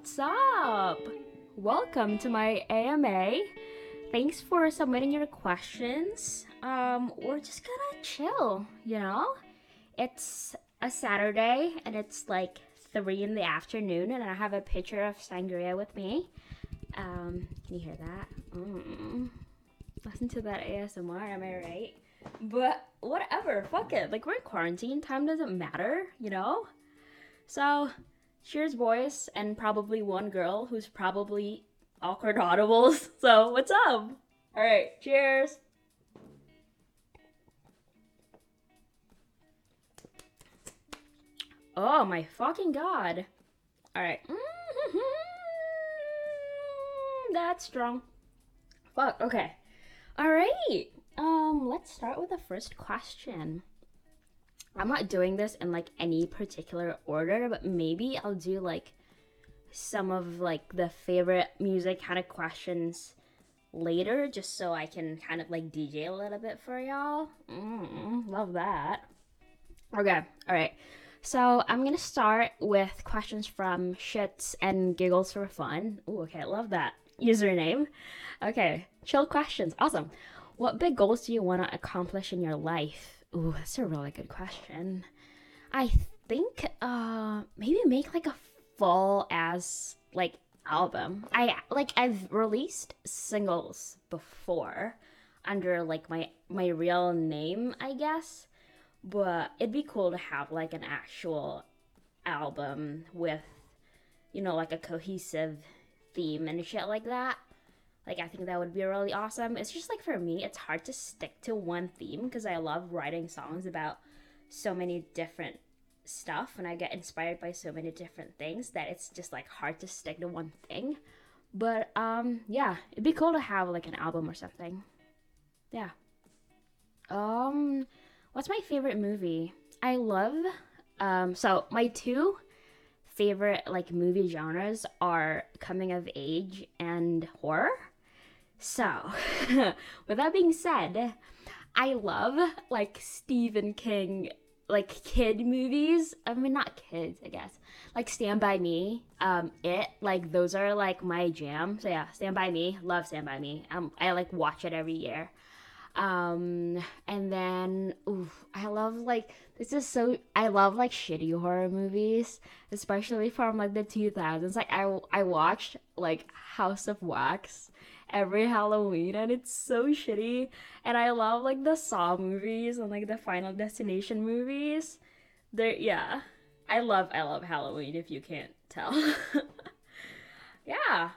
What's up? Welcome to my AMA. Thanks for submitting your questions. We're just gonna chill, you know? It's a Saturday and it's like 3 in the afternoon, and I have a pitcher of sangria with me. Can you hear that? Listen to that ASMR, am I right? But whatever, fuck it. Like, we're in quarantine, time doesn't matter, you know? So, cheers, boys, and probably one girl who's probably awkward audibles. So, what's up? All right, cheers. Oh my fucking god. All right. That's strong. Fuck. Okay. All right. Let's start with the first question. I'm not doing this in like any particular order, but maybe I'll do like some of like the favorite music kind of questions later, just so I can kind of like DJ a little bit for y'all. Love that. Okay, all right. So I'm gonna start with questions from Shits and Giggles for Fun. Ooh, okay, love that username. Okay, chill questions. Awesome. What big goals do you want to accomplish in your life? Ooh, that's a really good question. I think maybe make like a full as like album. I've released singles before under like my real name, I guess. But it'd be cool to have like an actual album with, like a cohesive theme and shit like that. Like, I think that would be really awesome. It's just like for me, it's hard to stick to one theme because I love writing songs about so many different stuff, and I get inspired by so many different things that it's just like hard to stick to one thing. But yeah, it'd be cool to have like an album or something. Yeah. Um what's my favorite movie? I love so my two favorite like movie genres are coming of age and horror. So, with that being said, I love like Stephen King, like kid movies. I mean, not kids, I guess. Like Stand By Me, like those are like my jam. So yeah, Stand By Me, love Stand By Me. I like watch it every year. And then, I love like I love like shitty horror movies, especially from like the 2000s. Like I watched like House of Wax every Halloween, and it's so shitty. And I love like the Saw movies and like the Final Destination movies. Yeah. I love Halloween, if you can't tell. Yeah.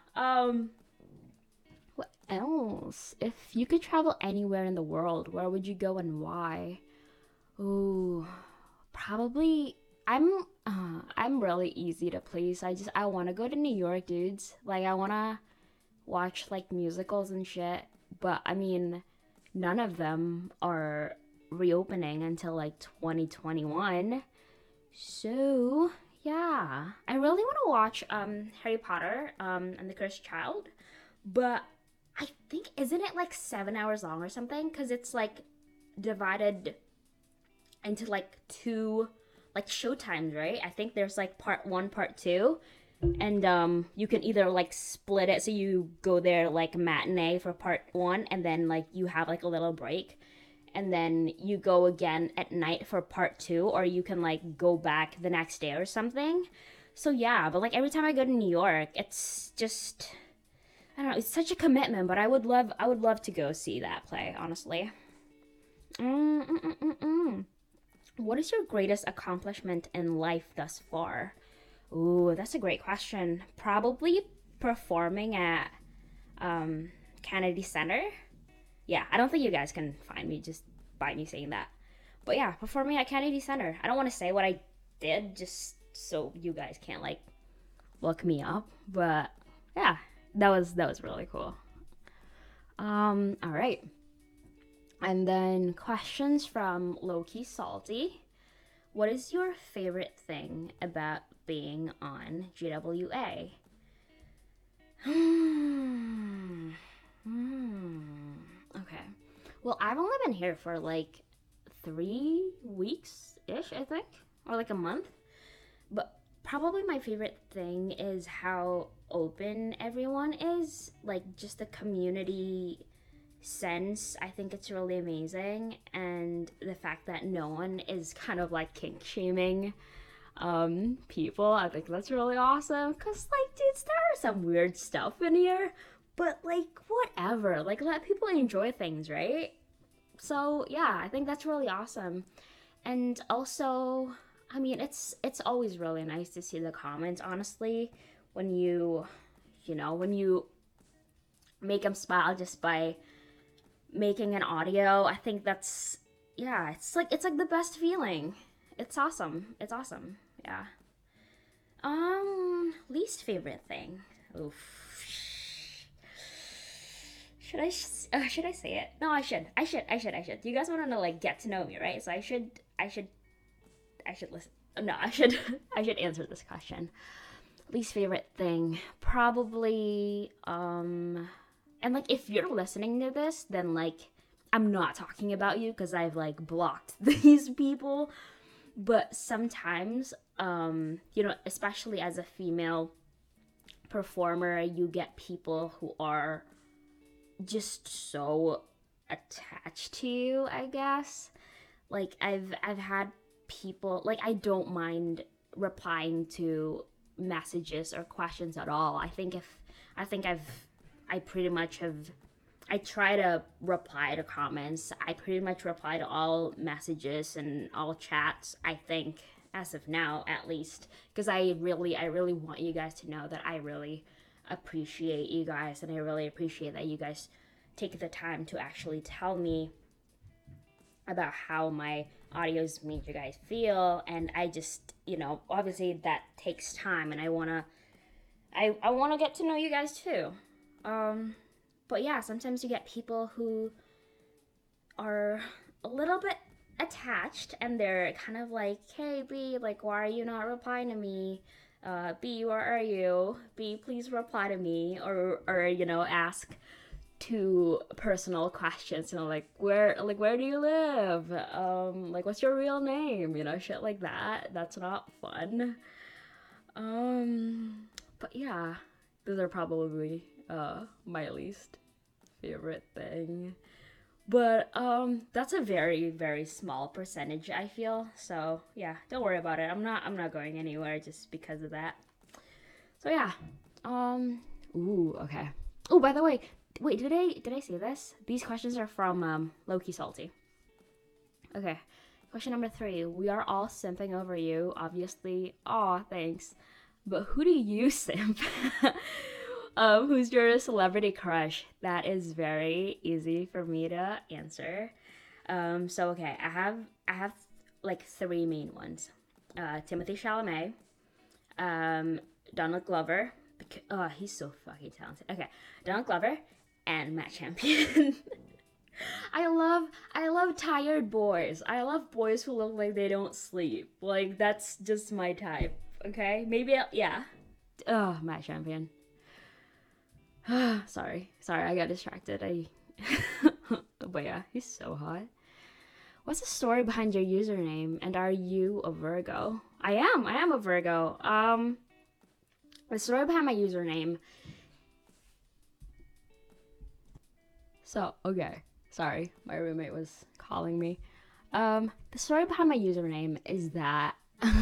What else? If you could travel anywhere in the world, where would you go and why? Ooh, probably I'm really easy to please. I want to go to New York, dudes. Like I want to watch like musicals and shit, but I mean, none of them are reopening until like 2021. So, yeah. I really want to watch Harry Potter and the Cursed Child, but I think isn't it like 7 hours long or something, cuz it's like divided into like two like show times, right? I think there's like part 1, part 2, and you can either like split it, so you go there like matinee for part 1, and then like you have like a little break, and then you go again at night for part 2, or you can like go back the next day or something. So yeah, but like every time I go to New York, it's just, I don't know, it's such a commitment, but I would love to go see that play, honestly. Mm-mm-mm-mm. What is your greatest accomplishment in life thus far? Ooh, that's a great question. Probably performing at Kennedy Center. Yeah, I don't think you guys can find me just by me saying that. But yeah, performing at Kennedy Center. I don't want to say what I did just so you guys can't like look me up, but yeah, that was really cool. All right. And then questions from Loki Salty. What is your favorite thing about being on GWA? Hmm. Okay. Well, I've only been here for like 3 weeks ish, I think, or like a month. But probably my favorite thing is how open everyone is. Like, just the community sense. I think it's really amazing. And the fact that no one is kind of like kink shaming people, I think that's really awesome. Because, like, dudes, there are some weird stuff in here. But, like, whatever. Like, let people enjoy things, right? So, yeah, I think that's really awesome. And also, I mean, it's always really nice to see the comments, honestly, when when you make them smile just by making an audio. I think that's, yeah, it's like the best feeling. It's awesome. It's awesome. Yeah. Least favorite thing. Oof. Should I say it? No, I should. You guys want to like get to know me, right? So I should listen. No, I should I should answer this question. Least favorite thing, probably and like if you're listening to this, then like I'm not talking about you because I've like blocked these people. But sometimes especially as a female performer, you get people who are just so attached to you, I guess. Like I've had people, like, I don't mind replying to messages or questions at all. I pretty much have, I try to reply to comments. I pretty much reply to all messages and all chats, I think, as of now at least, because I really want you guys to know that I really appreciate you guys, and I really appreciate that you guys take the time to actually tell me about how my audios made you guys feel. And I just, obviously that takes time, and I want to get to know you guys too. But yeah, sometimes you get people who are a little bit attached, and they're kind of like, hey B, like, why are you not replying to me? B, where are you? B, please reply to me. Or ask two personal questions, like where do you live, like what's your real name, shit like that. That's not fun. But yeah, those are probably my least favorite thing. But that's a very, very small percentage, I feel. So yeah, don't worry about it. I'm not going anywhere just because of that. So yeah. Ooh, okay. Oh, by the way, wait, did I say this? These questions are from Loki Salty. Okay. Question number 3. We are all simping over you, obviously. Aw, thanks. But who do you simp? Who's your celebrity crush? That is very easy for me to answer. So okay, I have like 3 main ones. Timothy Chalamet, Donald Glover. He's so fucking talented. Okay, Donald Glover and Matt Champion. I love tired boys. I love boys who look like they don't sleep. Like, that's just my type. Okay, maybe yeah. Oh, Matt Champion. Sorry, I got distracted. But yeah, he's so hot. What's the story behind your username? And are you a Virgo? I am a Virgo. The story behind my username. So, okay. Sorry, my roommate was calling me. The story behind my username is that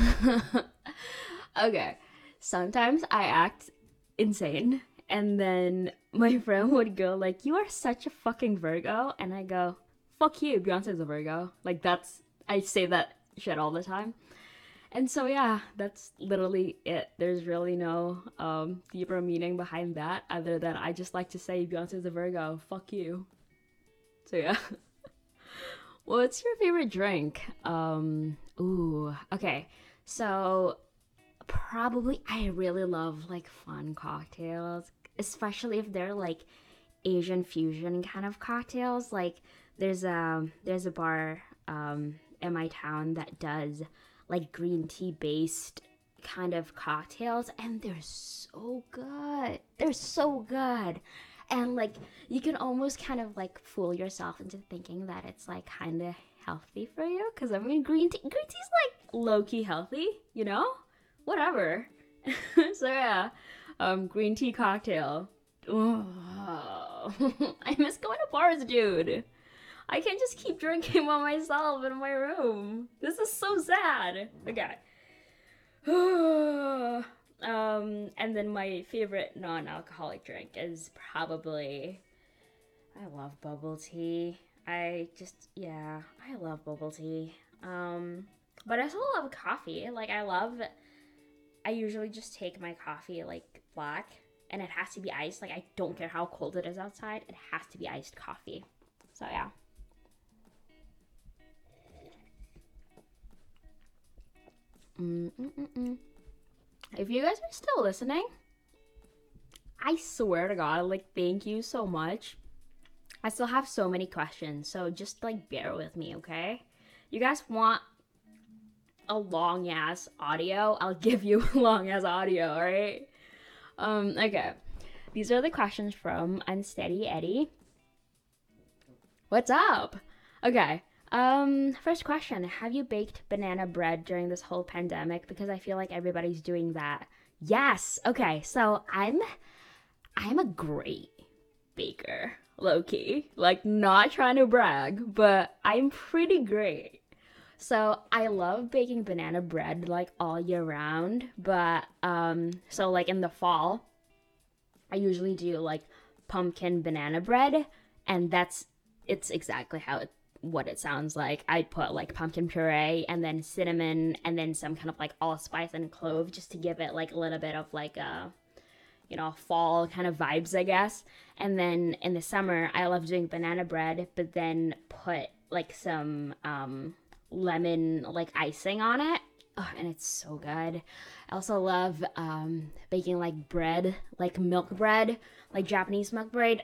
okay, sometimes I act insane, and then my friend would go like, "You are such a fucking Virgo," and I go, "Fuck you, Beyonce's a Virgo." Like, I say that shit all the time. And so yeah, that's literally it. There's really no deeper meaning behind that, other than I just like to say Beyonce's a Virgo. Fuck you. So yeah. What's your favorite drink? Okay. So probably I really love like fun cocktails, especially if they're like Asian fusion kind of cocktails. Like there's a bar in my town that does like green tea based kind of cocktails, and they're so good. And like you can almost kind of like fool yourself into thinking that it's like kind of healthy for you, because I mean green tea's like low-key healthy, you know? whatever. So yeah, green tea cocktail. Oh, I miss going to bars, dude. I can't just keep drinking by myself in my room. This is so sad. Okay. And then my favorite non-alcoholic drink is probably, I love bubble tea. I love bubble tea. But I also love coffee. I usually just take my coffee like black, and it has to be iced. Like, I don't care how cold it is outside, it has to be iced coffee. So yeah. Mm-mm-mm-mm. If you guys are still listening, I swear to God, like, thank you so much. I still have so many questions, so just like bear with me, okay? You guys want a long ass audio? I'll give you long ass audio, alright? Okay. These are the questions from Unsteady Eddie. What's up? Okay. First question. Have you baked banana bread during this whole pandemic? Because I feel like everybody's doing that. Yes. Okay, so I'm a great baker, low key. Like, not trying to brag, but I'm pretty great. So I love baking banana bread like all year round, but so like in the fall, I usually do like pumpkin banana bread, and it's exactly what it sounds like. I'd put like pumpkin puree and then cinnamon and then some kind of like allspice and clove just to give it like a little bit of like a fall kind of vibes, I guess. And then in the summer, I love doing banana bread, but then put like some lemon like icing on it. Oh, and it's so good. I also love baking like bread, like milk bread, like Japanese milk bread.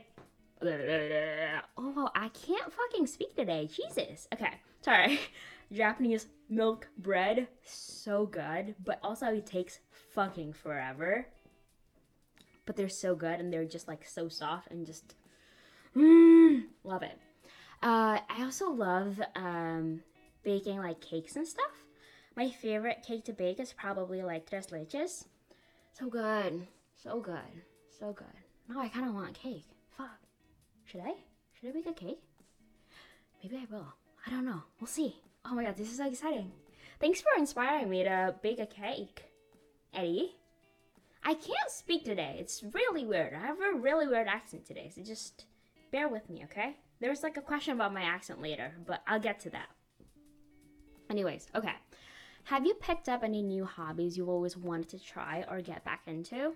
Oh, I can't fucking speak today. Jesus. Okay, sorry. Japanese milk bread, so good, but also it takes fucking forever. But they're so good, and they're just like so soft and just love it. I also love baking like cakes and stuff. My favorite cake to bake is probably like tres leches. So good, so good, so good. Now I kind of want cake. Fuck. Should I? Should I bake a cake? Maybe I will. I don't know. We'll see. Oh my god, this is so exciting. Thanks for inspiring me to bake a cake, Eddie. I can't speak today. It's really weird. I have a really weird accent today, so just bear with me, okay? There's like a question about my accent later, but I'll get to that. Anyways, okay. Have you picked up any new hobbies you've always wanted to try or get back into?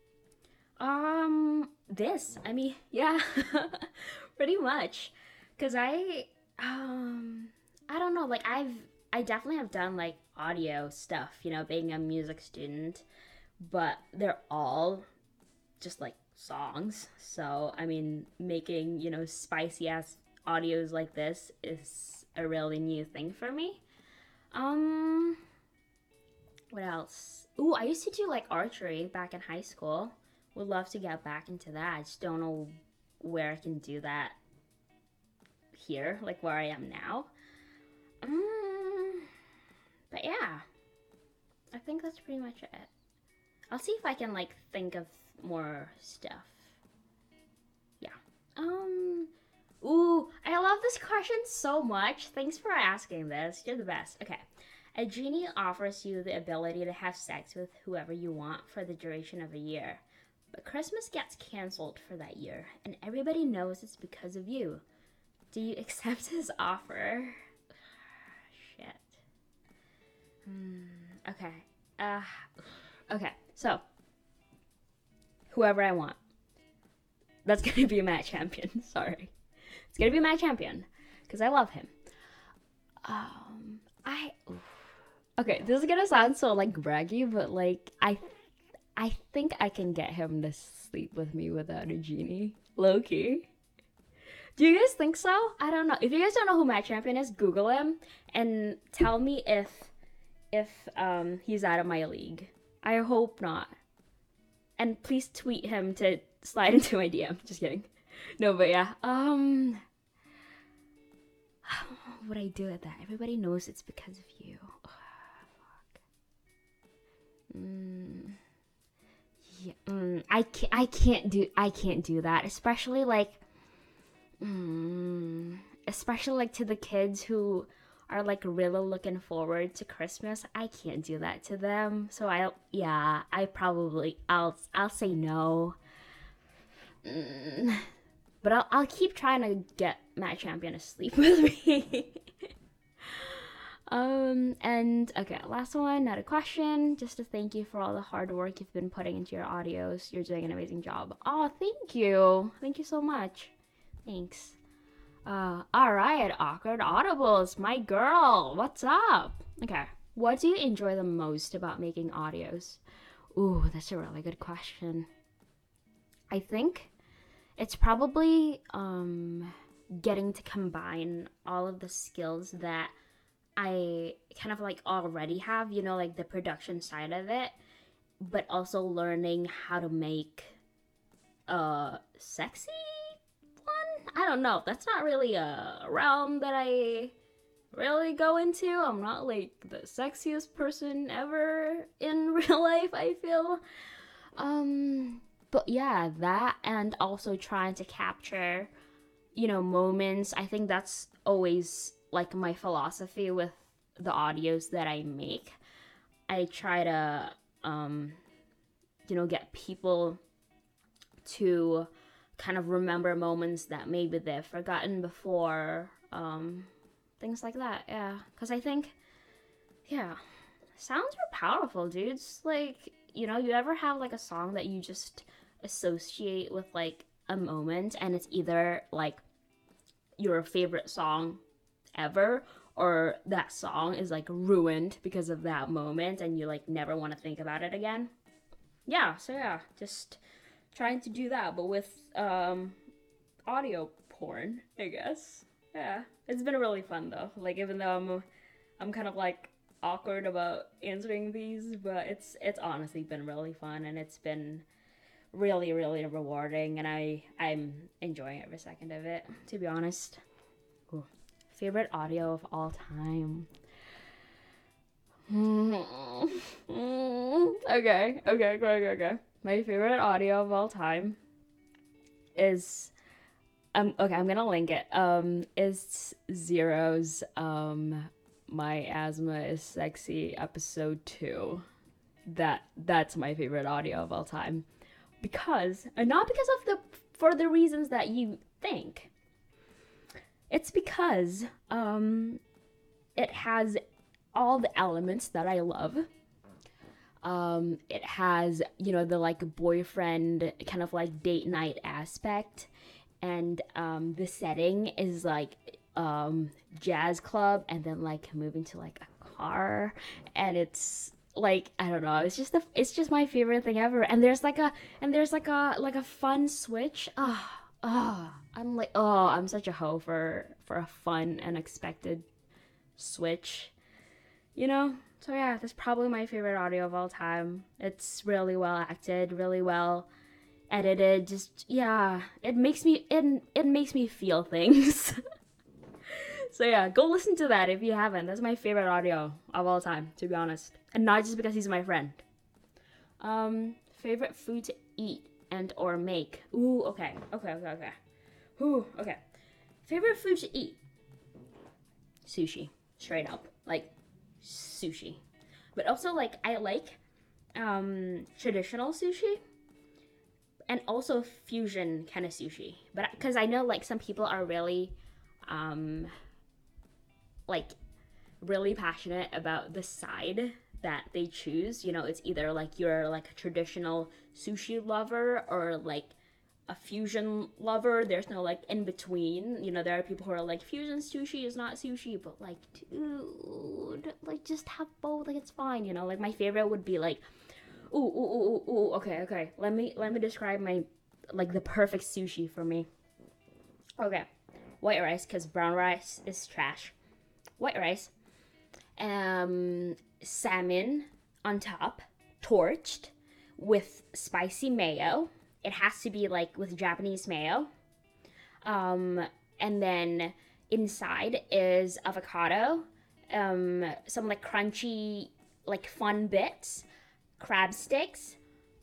I mean, yeah, pretty much. Cause I don't know, like I definitely have done like audio stuff, being a music student, but they're all just like songs. So, I mean, making, spicy ass audios like this is a really new thing for me. Um, what else? Ooh, I used to do like archery back in high school. Would love to get back into that. I just don't know where I can do that here, like where I am now. But yeah, I think that's pretty much it. I'll see if I can like think of more stuff. Yeah. Ooh, I love this question so much. Thanks for asking this. You're the best. Okay. A genie offers you the ability to have sex with whoever you want for the duration of a year. But Christmas gets canceled for that year, and everybody knows it's because of you. Do you accept his offer? Shit. Okay. Okay. So, whoever I want. That's gonna be my champion. Sorry. It's gonna be my champion. Because I love him. Okay, this is gonna sound so like braggy, but like I think I can get him to sleep with me without a genie. Low key. Do you guys think so? I don't know. If you guys don't know who Matt Champion is, Google him and tell me if he's out of my league. I hope not. And please tweet him to slide into my DM. Just kidding. No, but yeah. What would I do with that? Everybody knows it's because of you. Oh, fuck. Yeah, I can't do that, especially like especially like to the kids who are like really looking forward to Christmas. I can't do that to them. So I'll say no. But I'll keep trying to get Matt Champion to sleep with me. And okay, last one, not a question. Just to thank you for all the hard work you've been putting into your audios. You're doing an amazing job. Oh, thank you. Thank you so much. Thanks. All right, Awkward Audibles, my girl. What's up? Okay. What do you enjoy the most about making audios? Ooh, that's a really good question. I think it's probably getting to combine all of the skills that I kind of like already have, like the production side of it, but also learning how to make a sexy one. I don't know. That's not really a realm that I really go into. I'm not like the sexiest person ever in real life, I feel. But yeah, that and also trying to capture, moments. I think that's always like my philosophy with the audios that I make. I try to, get people to kind of remember moments that maybe they've forgotten before. Things like that, yeah. Because I think, yeah, sounds are powerful, dudes. Like, you ever have like a song that you just associate with like a moment and it's either like your favorite song ever or that song is like ruined because of that moment and you like never want to think about it again. Yeah, so yeah, just trying to do that but with audio porn, I guess. Yeah, it's been really fun though. Like even though I'm kind of like awkward about answering these, but it's honestly been really fun and it's been really really rewarding and I'm enjoying every second of it, to be honest. Ooh. Favorite audio of all time. Okay. My favorite audio of all time is okay, I'm gonna link it. Is Zero's My Asthma is Sexy episode 2. That's my favorite audio of all time. Because not because of for the reasons that you think. It's because it has all the elements that I love. It has, the like boyfriend kind of like date night aspect. And the setting is like jazz club and then like moving to like a car. And it's like, I don't know, it's just my favorite thing ever. And there's like a fun switch. I'm such a hoe for a fun and expected switch, So yeah, that's probably my favorite audio of all time. It's really well acted, really well edited. Just yeah, it makes me feel things. So yeah, go listen to that if you haven't. That's my favorite audio of all time, to be honest, and not just because he's my friend. Favorite food to eat and or make. Ooh, okay. Ooh, okay. Favorite food to eat. Sushi, straight up, like sushi. But also like I like traditional sushi and also fusion kind of sushi. But because I know like some people are really like really passionate about the side that they choose. It's either like you're like a traditional sushi lover or like a fusion lover. There's no like in between. There are people who are like fusion sushi is not sushi, but like dude, like just have both. Like it's fine. Like my favorite would be like ooh. Okay. Let me describe my like the perfect sushi for me. Okay, white rice because brown rice is trash. White rice, salmon on top, torched with spicy mayo. It has to be like with Japanese mayo. And then inside is avocado, some like crunchy, like fun bits, crab sticks,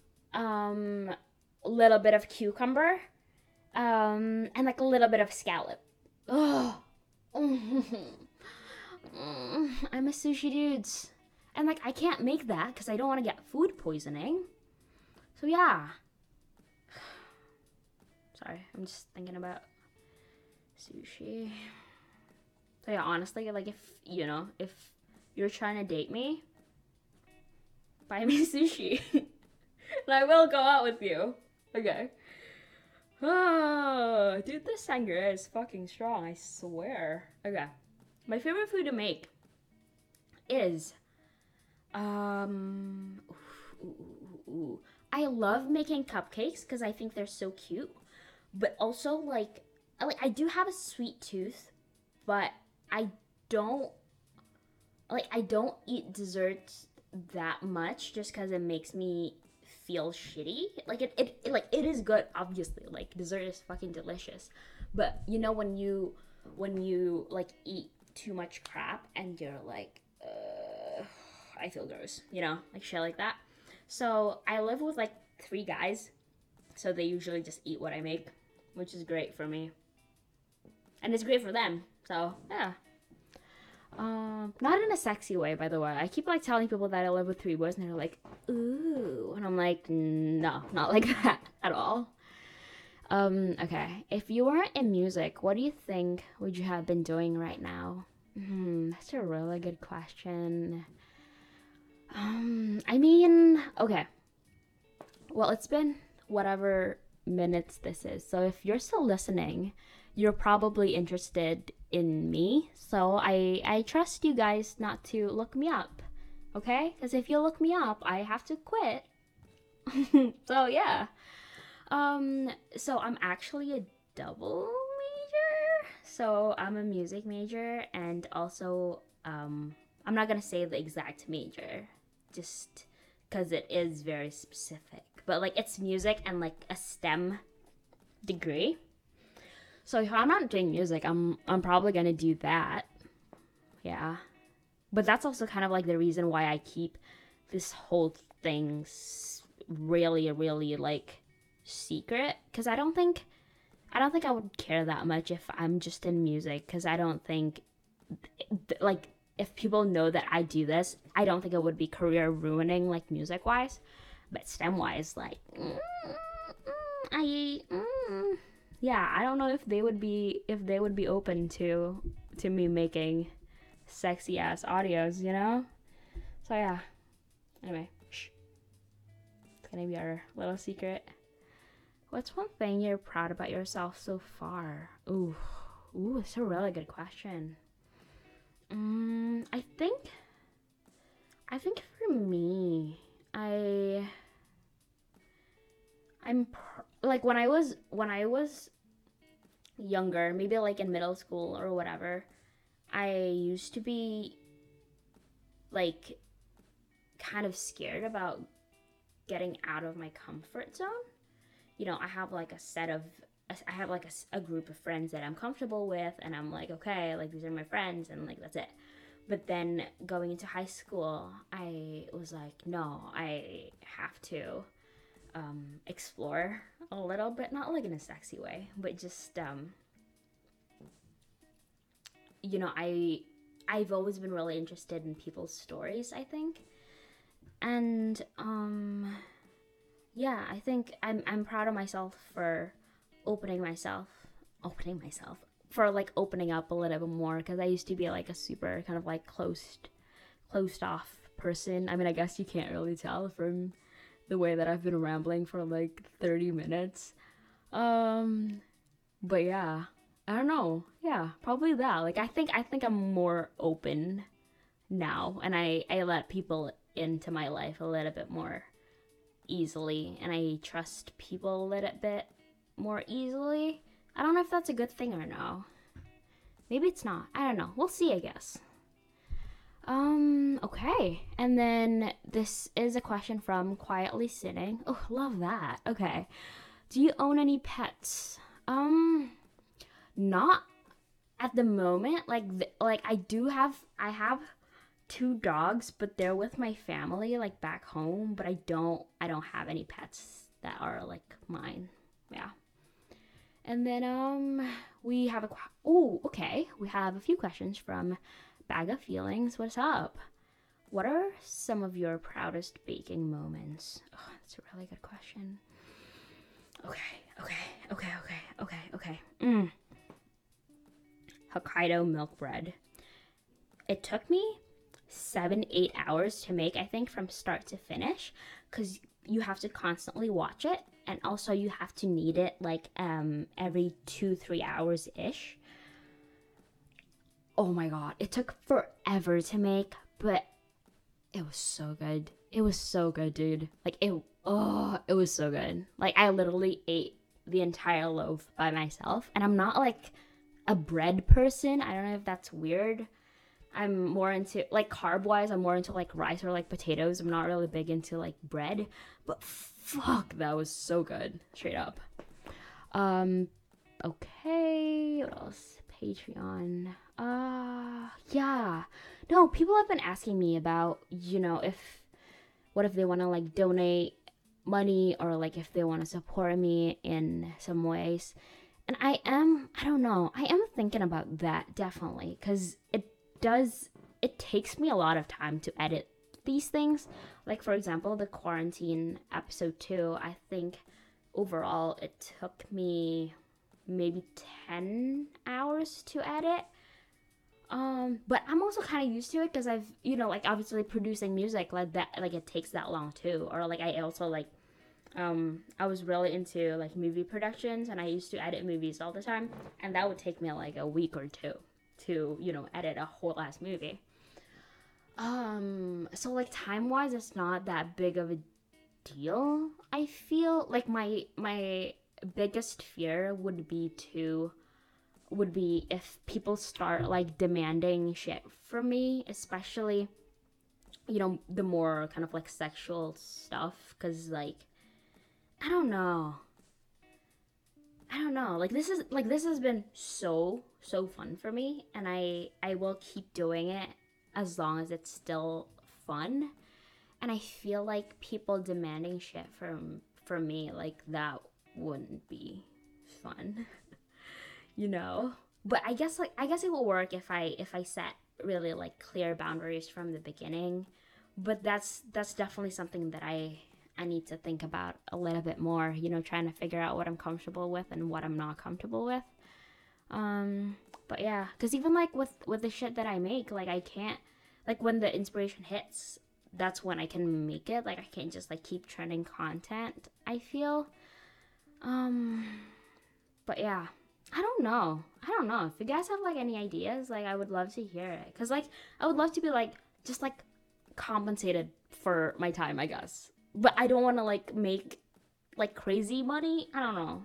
a little bit of cucumber, and like a little bit of scallop. Oh, I'm a sushi dudes. And like I can't make that because I don't want to get food poisoning. So yeah. Sorry, I'm just thinking about sushi. So yeah, honestly, like if you're trying to date me, buy me sushi. And I will go out with you. Okay. Oh, dude, this sangria is fucking strong, I swear. Okay. My favorite food to make is ooh, ooh, ooh. I love making cupcakes because I think they're so cute. But also like I do have a sweet tooth, but I don't I don't eat desserts that much just because it makes me feel shitty. Like it is good, obviously. Like dessert is fucking delicious, but you know when you like eat too much crap and you're like, I feel gross. You know, like shit like that. So I live with like 3 guys, so they usually just eat what I make, which is great for me, and it's great for them. So yeah. Not in a sexy way, by the way. I keep like telling people that I live with 3 boys, and they're like, "Ooh," and I'm like, "No, not like that at all." Okay. If you weren't in music, what do you think would you have been doing right now? That's a really good question. I mean, okay. Well, it's been whatever minutes this is. So if you're still listening, you're probably interested in me. So I trust you guys not to look me up. Okay? Because if you look me up, I have to quit. So yeah. So I'm actually a double major. So I'm a music major and also I'm not gonna say the exact major, just because it is very specific. But like it's music and like a STEM degree. So if I'm not doing music, I'm probably gonna do that. Yeah. But that's also kind of like the reason why I keep this whole thing really, really like secret. Because I don't think I would care that much if I'm just in music. Because I don't think like if people know that I do this, I don't think it would be career ruining like music wise. But STEM wise, like I yeah, I don't know if they would be open to me making sexy ass audios, you know? So yeah. Anyway, shh. It's gonna be our little secret. What's one thing you're proud about yourself so far? Ooh, it's a really good question. I think for me, like when I was younger, maybe like in middle school or whatever, I used to be like kind of scared about getting out of my comfort zone. You know, I have like I have like a group of friends that I'm comfortable with, and I'm like, okay, like these are my friends, and like that's it. But then going into high school, I was like, no, I have to explore a little bit, not like in a sexy way, but just you know, I've always been really interested in people's stories, I think. And yeah, I think I'm proud of myself for opening myself for like opening up a little bit more, because I used to be like a super kind of like closed off person. I mean, I guess you can't really tell from the way that I've been rambling for like 30 minutes. But yeah, I don't know. Yeah, probably that. Like I think I'm more open now, and I let people into my life a little bit more easily, and I trust people a little bit more easily. I don't know if that's a good thing or no. Maybe it's not. I don't know. We'll see, I guess. Okay. And then this is a question from Quietly Sitting. Oh, love that. Okay. Do you own any pets? Not at the moment. Like I have two dogs, but they're with my family, like back home. But I don't have any pets that are like mine. Yeah. And then we have we have a few questions from Bag of Feelings. What's up? What are some of your proudest baking moments? Oh, that's a really good question. Okay. Hokkaido milk bread. It took me 7-8 hours to make, I think, from start to finish, because you have to constantly watch it, and also you have to knead it like every 2-3 hours ish. Oh my god, it took forever to make, but it was so good. It was so good, dude. Like it was so good. Like I literally ate the entire loaf by myself, and I'm not like a bread person. I don't know if that's weird. I'm more into like carb wise, I'm more into like rice or like potatoes. I'm not really big into like bread, but fuck, that was so good. Straight up. Okay, what else? Patreon. Yeah. No, people have been asking me about, if what if they want to like donate money, or like if they want to support me in some ways. And I don't know, I am thinking about that definitely, because it takes me a lot of time to edit these things. Like for example, the quarantine episode 2, I think overall it took me maybe 10 hours to edit. But I'm also kind of used to it because I've, like obviously producing music like that, like it takes that long too. Or like I also like, I was really into like movie productions, and I used to edit movies all the time, and that would take me like a week or two to, edit a whole ass movie. So like time wise, it's not that big of a deal. I feel like my biggest fear would be if people start like demanding shit from me, especially the more kind of like sexual stuff, because like I don't know, like this has been so fun for me, and I will keep doing it as long as it's still fun. And I feel like people demanding shit from me, like that wouldn't be fun. But I guess it will work if I set really like clear boundaries from the beginning. But that's definitely something that I need to think about a little bit more, trying to figure out what I'm comfortable with and what I'm not comfortable with. But yeah, because even like with the shit that I make, like I can't, like when the inspiration hits, that's when I can make it. Like I can't just like keep trending content, I feel. But yeah, I don't know. If you guys have like any ideas, like I would love to hear it. Cause like I would love to be like just like compensated for my time, I guess. But I don't want to like make like crazy money. I don't know.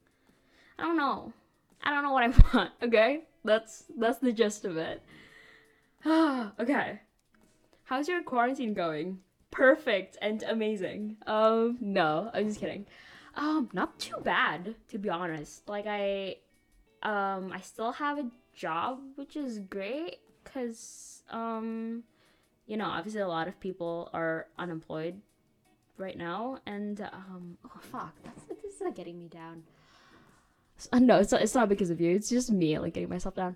I don't know what I want. Okay, that's the gist of it. Okay. How's your quarantine going? Perfect and amazing. No, I'm just kidding. Not too bad, to be honest. Like I still have a job, which is great, cause obviously a lot of people are unemployed right now, and oh fuck, this is like getting me down. No, it's not because of you. It's just me like getting myself down.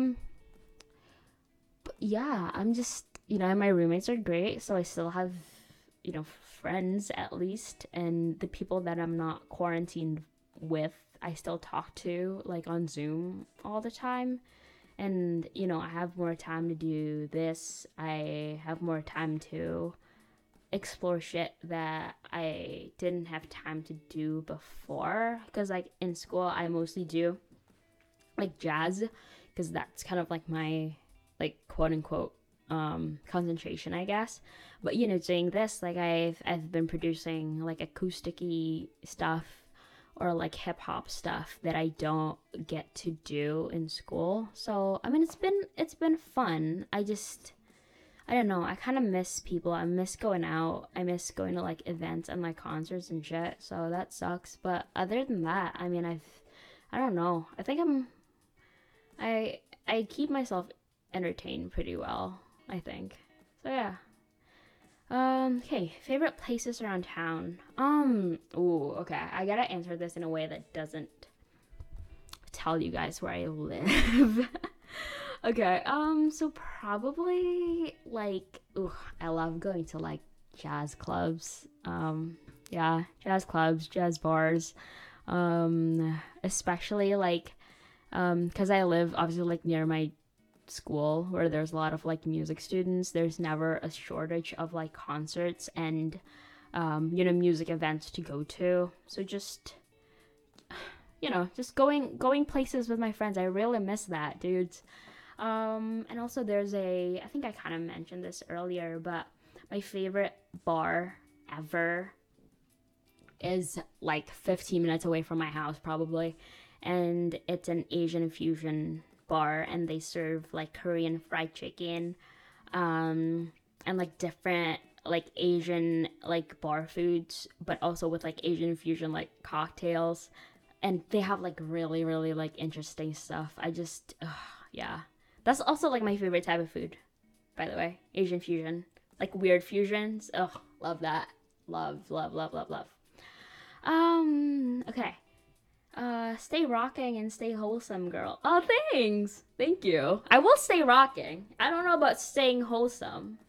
But yeah, I'm just and my roommates are great, so I still have friends at least, and the people that I'm not quarantined with, I still talk to like on Zoom all the time. And I have more time to do this. I have more time to explore shit that I didn't have time to do before, because like in school I mostly do like jazz, because that's kind of like my like quote unquote concentration, I guess. But doing this, like I've been producing like acousticy stuff, or like hip hop stuff that I don't get to do in school. So I mean, it's been fun. I don't know, I kind of miss people. I miss going out. I miss going to like events and like concerts and shit. So that sucks. But other than that, I mean, I don't know. I think I keep myself entertained pretty well, I think. So yeah. Okay, favorite places around town. Ooh, okay. I gotta answer this in a way that doesn't tell you guys where I live. Okay, so probably like, ooh, I love going to like jazz clubs. Yeah, jazz clubs, jazz bars. Especially like, because I live obviously like near my school where there's a lot of like music students. There's never a shortage of like concerts and music events to go to. So just just going places with my friends. I really miss that, dudes. And also there's I think I kind of mentioned this earlier, but my favorite bar ever is like 15 minutes away from my house probably, and it's an Asian fusion bar, and they serve like Korean fried chicken, and like different like Asian like bar foods, but also with like Asian fusion like cocktails, and they have like really really like interesting stuff. I just yeah, that's also like my favorite type of food, by the way. Asian fusion, like weird fusions. Ugh, love that. Love, love, love, love, love. Okay. Stay rocking and stay wholesome, girl. Oh, thanks. Thank you. I will stay rocking. I don't know about staying wholesome.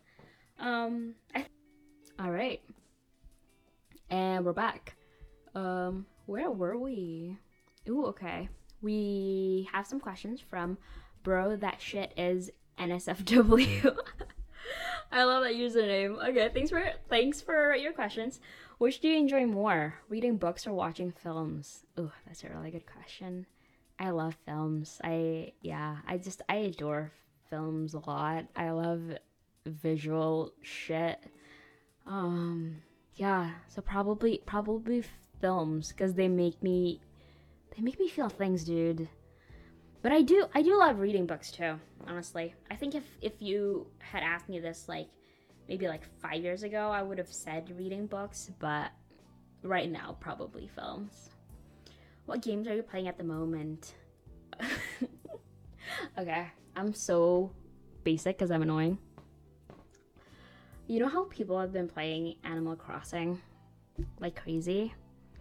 All right. And we're back. Where were we? Ooh, okay. We have some questions from Bro That Shit Is NSFW. I love that username. Okay, thanks for your questions. Which do you enjoy more, reading books or watching films? Ooh, that's a really good question. I love films. I adore films a lot. I love visual shit. Yeah, so probably films because they make me feel things, dude. But I do love reading books too, honestly. I think if you had asked me this like maybe like 5 years ago, I would have said reading books, but right now probably films. What games are you playing at the moment? Okay, I'm so basic because I'm annoying. You know how people have been playing Animal Crossing like crazy?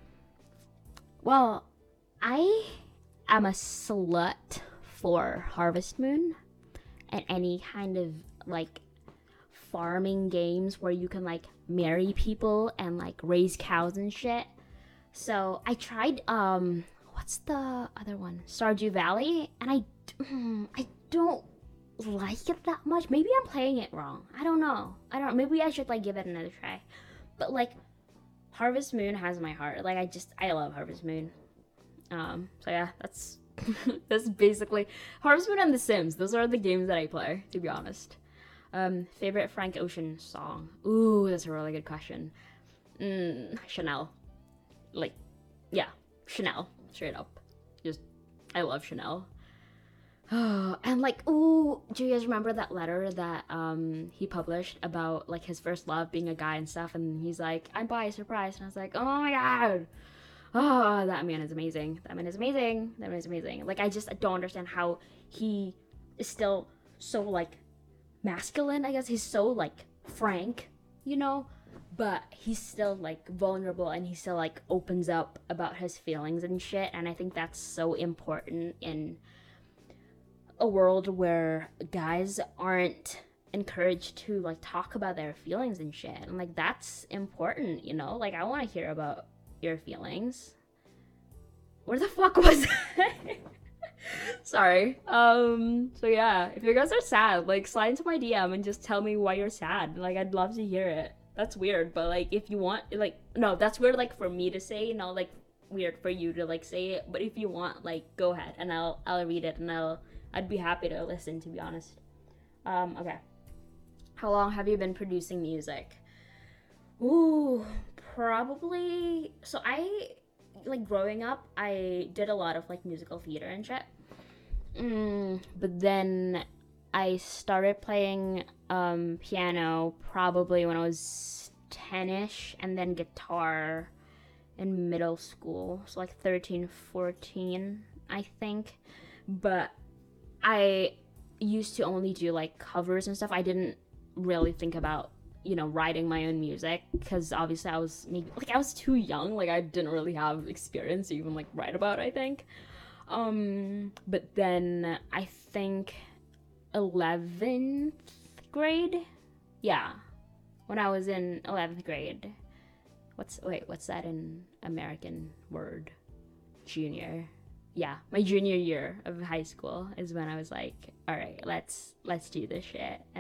Well, I am a slut for Harvest Moon and any kind of like farming games where you can like marry people and like raise cows and shit. So I tried what's the other one? Stardew Valley, and I don't like it that much. Maybe I'm playing it wrong. I don't know. Maybe I should like give it another try. But like Harvest Moon has my heart. Like I love Harvest Moon. So yeah, that's that's basically Harvest Moon and The Sims. Those are the games that I play, to be honest. Favorite Frank Ocean song? Ooh, that's a really good question. Chanel. Like, yeah, Chanel. Straight up. Just, I love Chanel. And like, ooh, do you guys remember that letter that he published about like his first love being a guy and stuff? And he's like, I'm bi, surprise. And I was like, oh my god. Oh, that man is amazing. That man is amazing. That man is amazing. Like, I just don't understand how he is still so like masculine. I guess he's so like frank, but he's still like vulnerable, and he still like opens up about his feelings and shit. And I think that's so important in a world where guys aren't encouraged to like talk about their feelings and shit. And like that's important, Like I want to hear about your feelings. Where the fuck was I? Sorry. So yeah, if you guys are sad, like slide into my DM and just tell me why you're sad. Like I'd love to hear it. That's weird, but like if you want, like, no, that's weird like for me to say, like weird for you to like say it. But if you want, like, go ahead and I'll read it, and I'd be happy to listen, to be honest. Okay. How long have you been producing music? Ooh, probably. So I like growing up, I did a lot of like musical theater and shit. But then I started playing piano probably when I was 10ish, and then guitar in middle school, so like 13, 14, I think. But I used to only do like covers and stuff. I didn't really think about, you know, writing my own music, because obviously I was maybe like I was too young, like I didn't really have experience to even like write about, I think. But then I think 11th grade, yeah, when I was in 11th grade, what's that in American word? Junior. Yeah, my junior year of high school is when I was like, all right, let's do this shit. And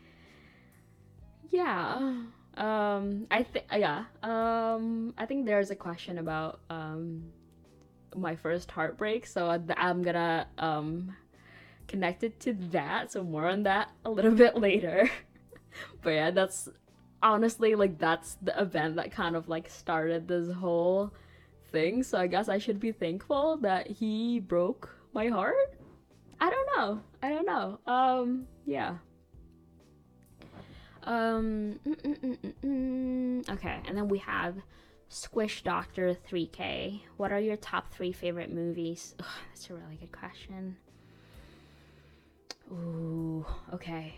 I think there's a question about my first heartbreak, so I'm gonna connect it to that, so more on that a little bit later. But yeah, that's honestly like that's the event that kind of like started this whole thing, so I guess I should be thankful that he broke my heart. I don't know. Yeah. Okay, and then we have Squish Doctor 3K. What are your top 3 favorite movies? Ugh, that's a really good question. Ooh, okay.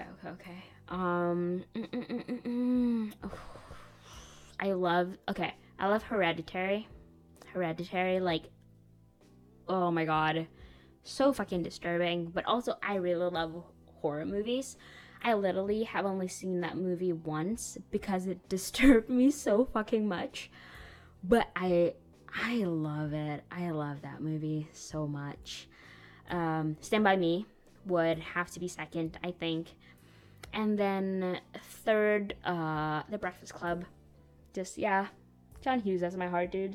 I love Hereditary. Like, oh my god, so fucking disturbing. But also, I really love horror movies. I literally have only seen that movie once because it disturbed me so fucking much. But I love it. I love that movie so much. Stand By Me would have to be second, I think. And then third, The Breakfast Club. Just, yeah, John Hughes has my heart, dude.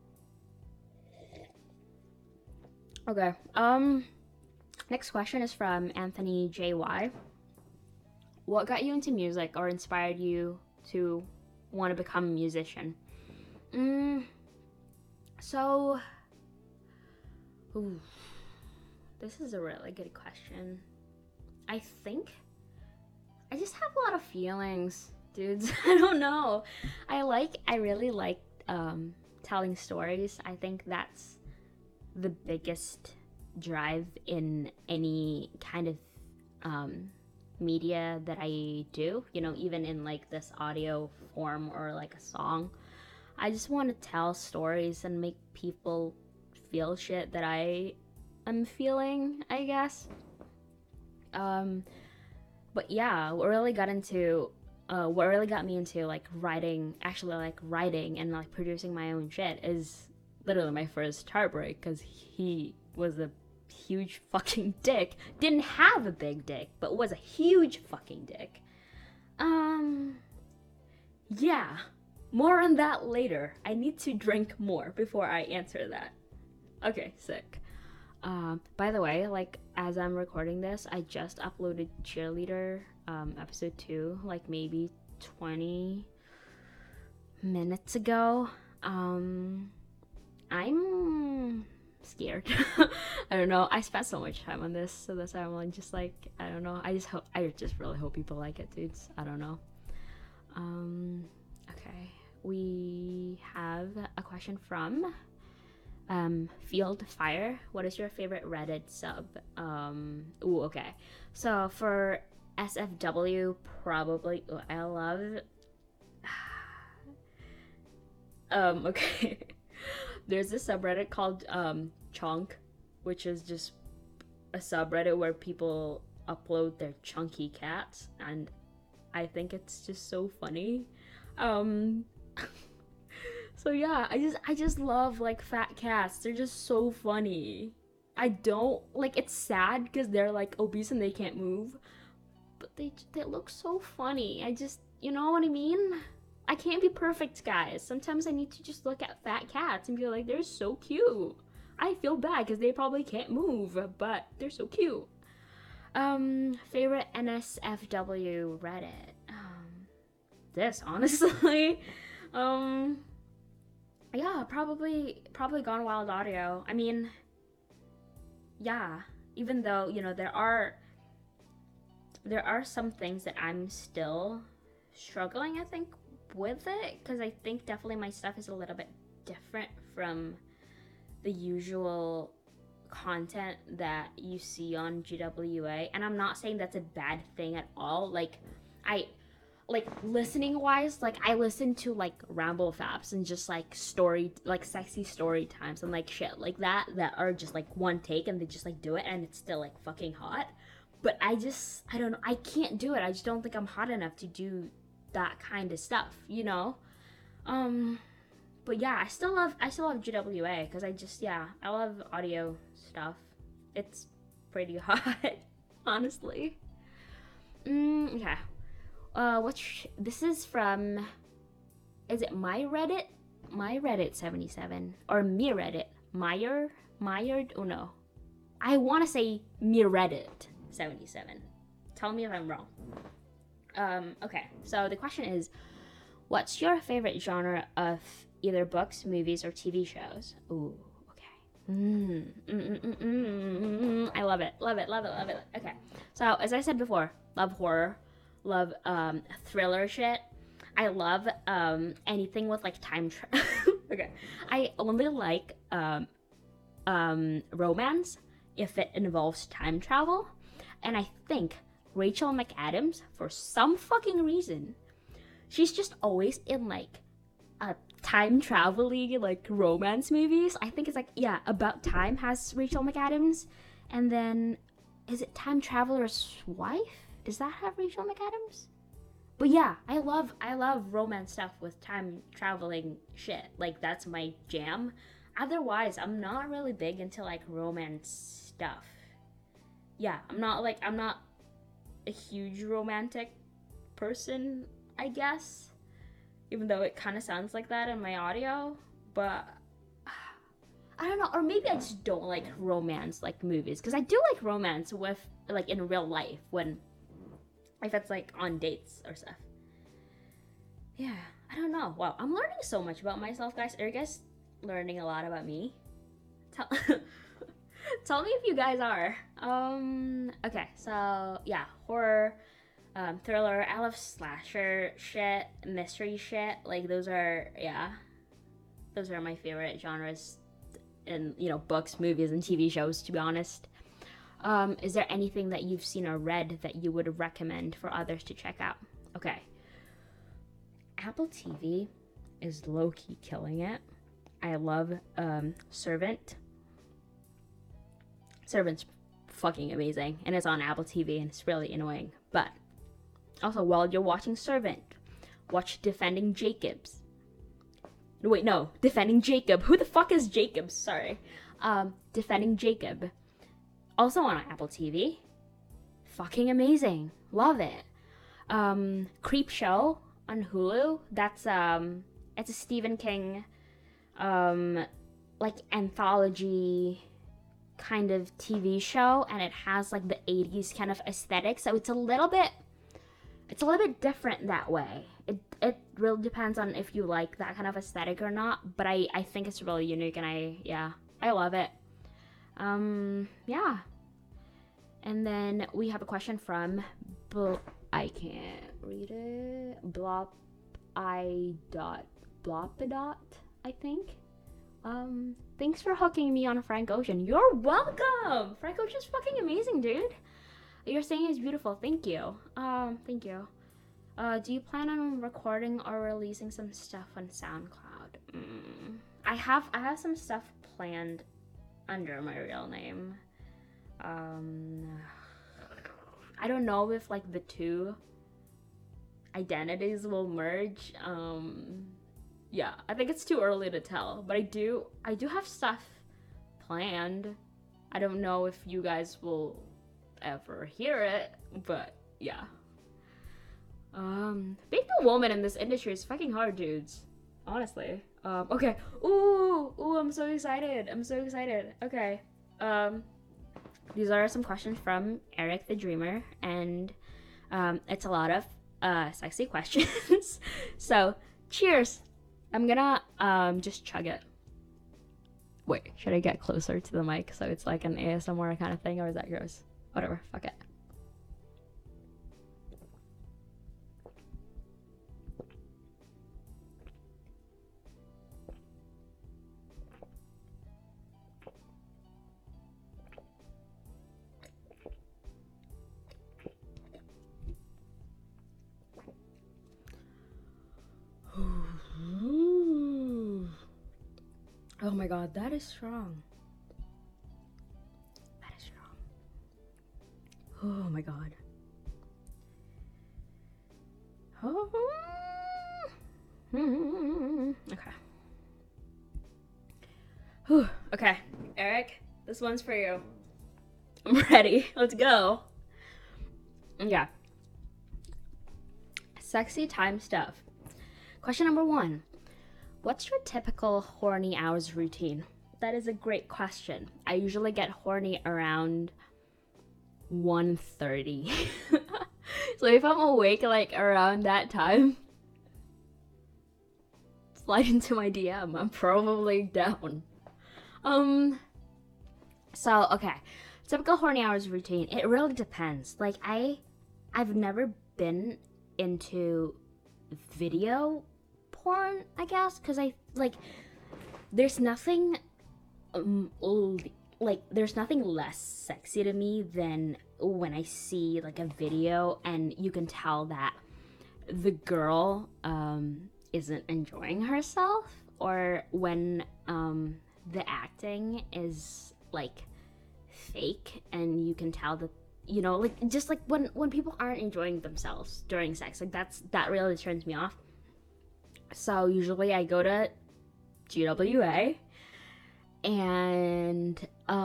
Okay. Next question is from Anthony JY. What got you into music or inspired you to want to become a musician? So, this is a really good question. I think I just have a lot of feelings, dudes. I don't know. I really like telling stories. I think that's the biggest drive in any kind of media that I do, you know, even in like this audio form or like a song. I just want to tell stories and make people feel shit that I am feeling, I guess. But yeah, what really got me into like writing and like producing my own shit is literally my first heartbreak, because he was a huge fucking dick. Didn't have a big dick, but was a huge fucking dick. Yeah. More on that later. I need to drink more before I answer that. Okay, sick. By the way, like, as I'm recording this, I just uploaded Cheerleader, episode 2, like, maybe 20 minutes ago. I'm scared. I don't know. I spent so much time on this, so that's why I'm like, just like, I don't know. I just really hope people like it, dudes. I don't know. Okay. We have a question from Field Fire. What is your favorite Reddit sub? Okay. So for SFW, probably I love okay. There's this subreddit called Chunk, which is just a subreddit where people upload their chunky cats, and I think it's just so funny. So yeah, I just love like fat cats. They're just so funny. I don't like, it's sad because they're like obese and they can't move, but they look so funny. I just, you know what I mean? I can't be perfect, guys. Sometimes I need to just look at fat cats and be like, they're so cute. I feel bad because they probably can't move, but they're so cute. Favorite NSFW Reddit. This honestly, yeah, probably Gone Wild Audio. I mean, yeah, even though, you know, there are some things that I'm still struggling, I think, with it, because I think definitely my stuff is a little bit different from the usual content that you see on GWA, and I'm not saying that's a bad thing at all. Like, I like listening wise, like I listen to like ramble faps and just like story, like sexy story times and like shit like that are just like one take and they just like do it and it's still like fucking hot. But I don't know, I can't do it. I just don't think I'm hot enough to do that kind of stuff, you know. Um, but yeah, I still love GWA because I love audio stuff. It's pretty hot, honestly. Okay. This is from, is it my Reddit? My Reddit 77 or me Reddit? Meyer? Oh no. I want to say me Reddit 77. Tell me if I'm wrong. Okay. So the question is, what's your favorite genre of either books, movies, or TV shows? Ooh, okay. I love it. Love it. Love it. Love it. Okay. So as I said before, love horror, love thriller shit. I love anything with like time travel. Okay. I only like romance if it involves time travel. And I think Rachel McAdams, for some fucking reason, she's just always in like a time travel-y like romance movies. I think it's like, yeah, About Time has Rachel McAdams. And then is it Time Traveler's Wife? Does that have Rachel McAdams? But yeah, I love romance stuff with time traveling shit. Like that's my jam. Otherwise, I'm not really big into like romance stuff. Yeah, I'm not a huge romantic person, I guess. Even though it kind of sounds like that in my audio, but I don't know, or maybe I just don't like romance like movies because I do like romance with like in real life when if it's like on dates or stuff. Yeah, I don't know. Wow, I'm learning so much about myself, guys. Are you guys learning a lot about me? Tell, tell me if you guys are. Okay, so yeah, horror, thriller. I love slasher shit, mystery shit. Like those are my favorite genres in books, movies, and TV shows. To be honest. Is there anything that you've seen or read that you would recommend for others to check out? Okay. Apple TV is low-key killing it. I love Servant. Servant's fucking amazing, and it's on Apple TV, and it's really annoying. But also, while you're watching Servant, watch Defending Jacobs. Wait, no, Defending Jacob. Who the fuck is Jacob? Sorry. Defending Jacob. Also on Apple TV. Fucking amazing. Love it. Creep Show on Hulu. That's it's a Stephen King like anthology kind of TV show, and it has like the 80s kind of aesthetic, so it's a little bit different that way. It really depends on if you like that kind of aesthetic or not, but I think it's really unique, and I love it. Yeah. And then we have a question from I can't read it. Blopidot, I think. Thanks for hooking me on Frank Ocean. You're welcome. Frank Ocean's fucking amazing, dude. Your singing is beautiful. Thank you. Thank you. Do you plan on recording or releasing some stuff on SoundCloud? I have some stuff planned under my real name. I don't know if like the two identities will merge. Yeah, I think it's too early to tell, but I do have stuff planned. I don't know if you guys will ever hear it, but yeah. Being a woman in this industry is fucking hard, dudes. Honestly. Okay. Ooh, I'm so excited. Okay. These are some questions from Eric the Dreamer, and it's a lot of sexy questions. So, cheers. I'm gonna just chug it. Wait, should I get closer to the mic so it's like an ASMR kind of thing, or is that gross? Whatever, fuck it. Oh my god, that is strong. That is strong. Oh my god. Oh. Okay. Whew. Okay, Eric, this one's for you. I'm ready. Let's go. Yeah. Sexy time stuff. Question number 1. What's your typical horny hours routine? That is a great question. I usually get horny around 1:30. So if I'm awake like around that time, slide into my DM. I'm probably down. So okay. Typical horny hours routine. It really depends. Like I've never been into video porn, I guess, because I like there's nothing there's nothing less sexy to me than when I see like a video and you can tell that the girl isn't enjoying herself, or when the acting is like fake and you can tell that, you know, like just like when people aren't enjoying themselves during sex, like that really turns me off. So usually I go to GWA and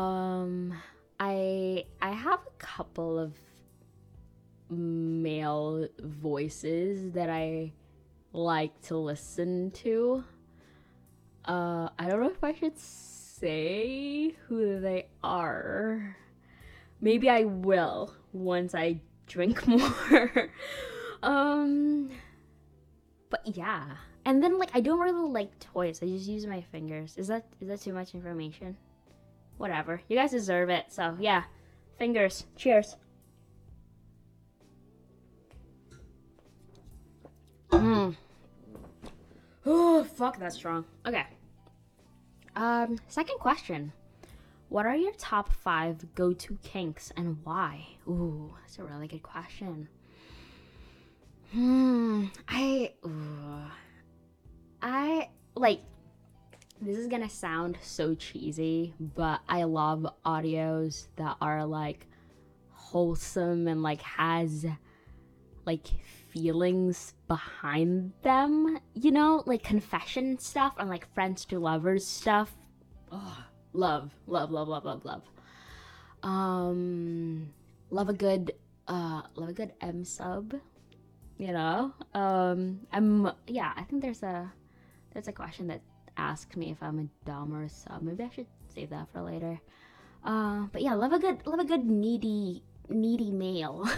I have a couple of male voices that I like to listen to. I don't know if I should say who they are. Maybe I will once I drink more. But yeah. And then like I don't really like toys. I just use my fingers. Is that too much information? Whatever. You guys deserve it. So yeah. Fingers. Cheers. Oh, fuck, that's strong. Okay. Second question. What are your top 5 go-to kinks and why? Ooh, that's a really good question. I like, this is gonna sound so cheesy, but I love audios that are like wholesome and like has like feelings behind them, you know, like confession stuff and like friends to lovers stuff. Oh, love. Love a good M sub, you know. I think there's a question that asks me if I'm a dom or a sub. Maybe I should save that for later. But yeah, love a good needy male.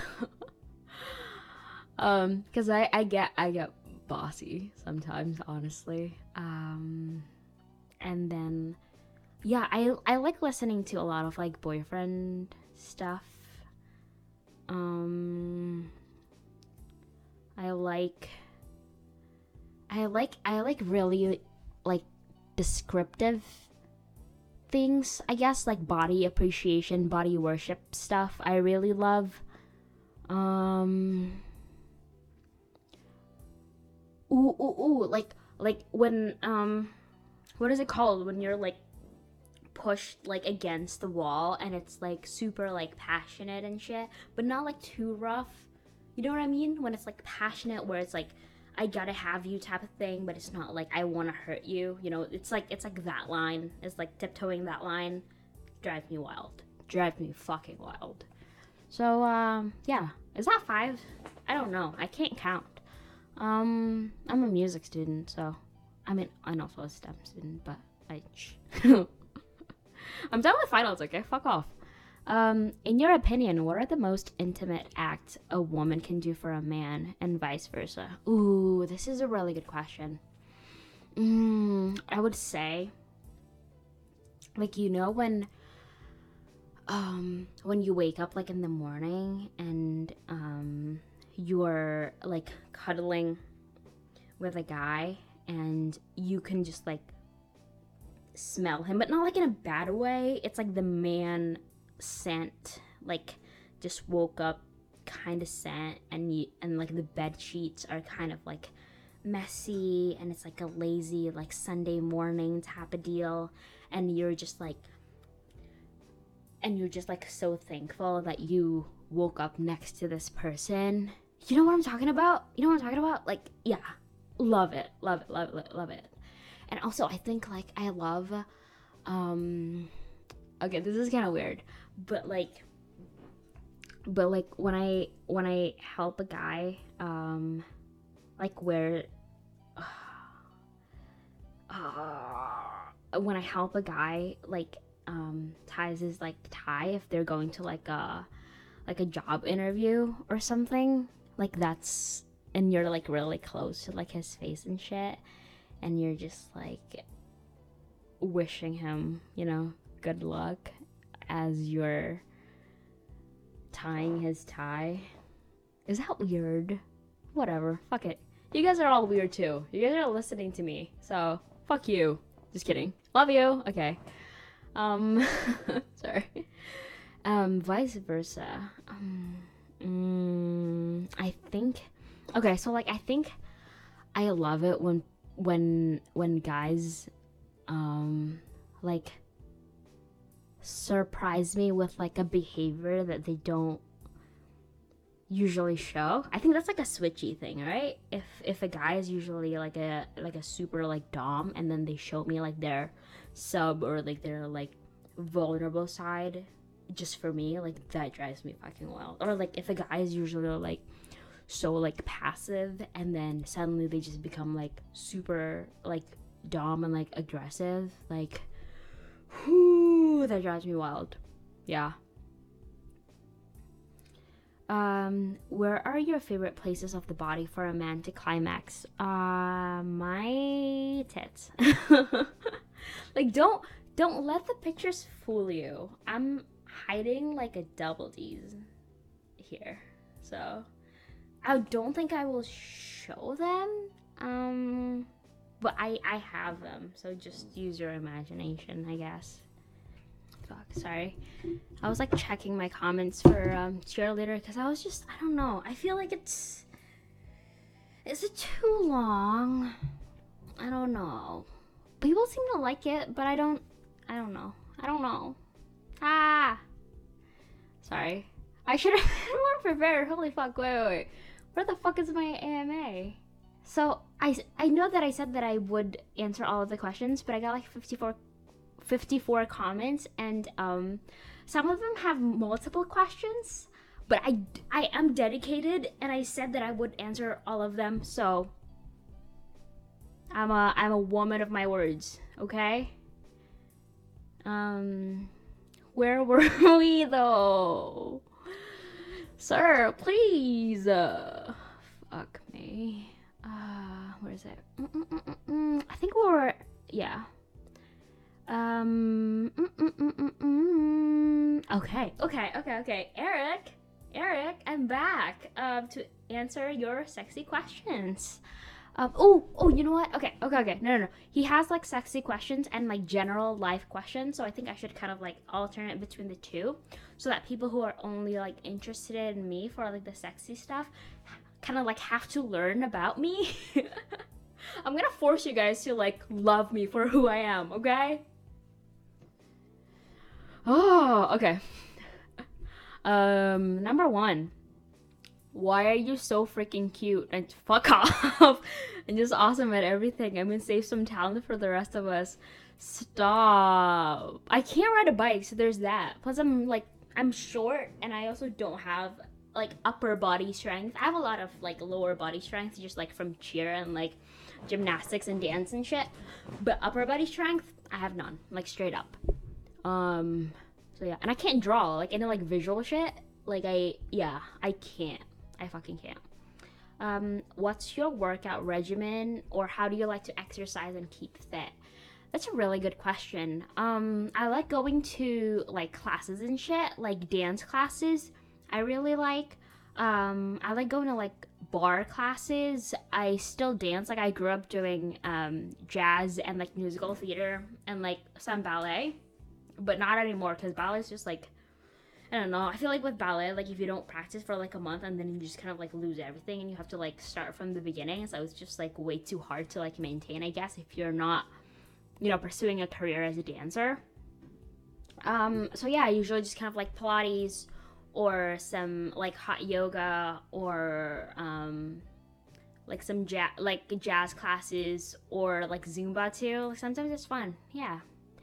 Because I get bossy sometimes, honestly. And then yeah, I like listening to a lot of like boyfriend stuff. I like really like descriptive things, I guess, like body appreciation, body worship stuff. I really love. Like when what is it called when you're like pushed like against the wall and it's like super like passionate and shit, but not like too rough. You know what I mean? When it's like passionate, where it's like I gotta have you type of thing, but it's not like I want to hurt you. You know, it's like that line. It's like tiptoeing that line. Drive me wild. Drive me fucking wild. So yeah, is that 5? I don't know. I can't count. I'm a music student, so I mean, I'm also a STEM student, but I'm done with finals, okay? Fuck off. In your opinion, what are the most intimate acts a woman can do for a man, and vice versa? Ooh, this is a really good question. I would say, like, you know, when you wake up like in the morning and you're like cuddling with a guy and you can just like smell him, but not like in a bad way. It's like the man scent, like just woke up kind of scent, and like the bed sheets are kind of like messy and it's like a lazy like Sunday morning type of deal, and you're just like so thankful that you woke up next to this person. You know what I'm talking about? Like, yeah, love it. And also I think like I love okay, this is kind of weird, but like when I help a guy like where when I help a guy like ties his like tie if they're going to like a job interview or something, like that's, and you're like really close to like his face and shit, and you're just like wishing him, you know, good luck as you're tying his tie. Is that weird? Whatever, fuck it. You guys are all weird too. You guys are listening to me, so fuck you. Just kidding. Love you. Okay. Sorry. Vice versa. I think. Okay, so like I think I love it when guys, like surprise me with like a behavior that they don't usually show. I think that's like a switchy thing, right? If a guy is usually like a super like dom, and then they show me like their sub or like their like vulnerable side just for me, like that drives me fucking wild. Or like if a guy is usually like so like passive, and then suddenly they just become like super like dom and like aggressive, like whoo, that drives me wild. Yeah. Where are your favorite places of the body for a man to climax? My tits. Like, don't let the pictures fool you. I'm hiding like a double D's here, so I don't think I will show them. But I have them, so just use your imagination, I guess. Fuck, sorry. I was like checking my comments for cheerleader because I don't know. I feel like is it too long? I don't know. People seem to like it, but I don't know. Ah, sorry. I should have been more prepared. Holy fuck! Wait. Where the fuck is my AMA? So I know that I said that I would answer all of the questions, but I got like 54 comments, and some of them have multiple questions, but I am dedicated, and I said that I would answer all of them, so I'm a woman of my words, okay? Where were we though? Sir, please. Fuck me. Where is it? I think we were, yeah. Okay. Eric, I'm back to answer your sexy questions. You know what? Okay. No. He has like sexy questions and like general life questions, so I think I should kind of like alternate between the two, so that people who are only like interested in me for like the sexy stuff kind of like have to learn about me. I'm gonna force you guys to like love me for who I am, okay? Oh, okay. Number one. Why are you so freaking cute? And fuck off. And just awesome at everything. I'm gonna save some talent for the rest of us. Stop. I can't ride a bike, so there's that. Plus I'm short, and I also don't have like upper body strength. I have a lot of like lower body strength, just like from cheer and like gymnastics and dance and shit. But upper body strength, I have none. Like straight up. So yeah, and I can't draw like any like visual shit. Like I can't. I fucking can't. What's your workout regimen, or how do you like to exercise and keep fit? That's a really good question. I like going to like classes and shit, like dance classes. I really like. I like going to like bar classes. I still dance. Like I grew up doing jazz and like musical theater and like some ballet, but not anymore because ballet is just like, I don't know. I feel like with ballet, like if you don't practice for like a month and then you just kind of like lose everything and you have to like start from the beginning. So it's just like way too hard to like maintain, I guess, if you're not, pursuing a career as a dancer. So yeah, I usually just kind of like Pilates or some like hot yoga or like some jazz classes or like Zumba too. Sometimes it's fun. Yeah.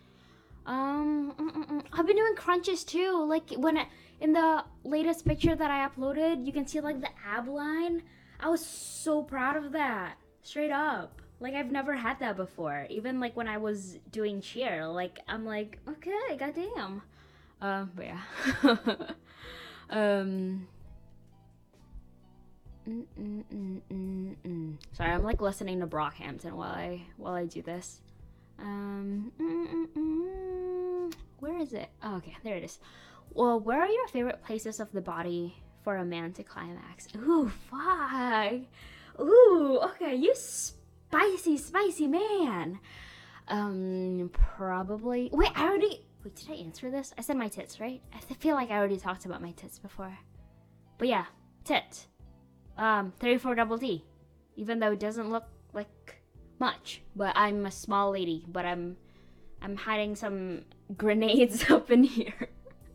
I've been doing crunches too. Like in the latest picture that I uploaded, you can see like the ab line. I was so proud of that. Straight up. Like I've never had that before. Even like when I was doing cheer, like I'm like, okay, goddamn. But yeah. Sorry, I'm like listening to Brockhampton while I do this. Where is it? Oh, okay, there it is. Well, where are your favorite places of the body for a man to climax? Ooh, fuck. Ooh, okay, you spicy man. Probably. Wait, did I answer this? I said my tits, right? I feel like I already talked about my tits before. But yeah, tit. 34 double D. Even though it doesn't look like much, but I'm a small lady, but I'm hiding some grenades up in here.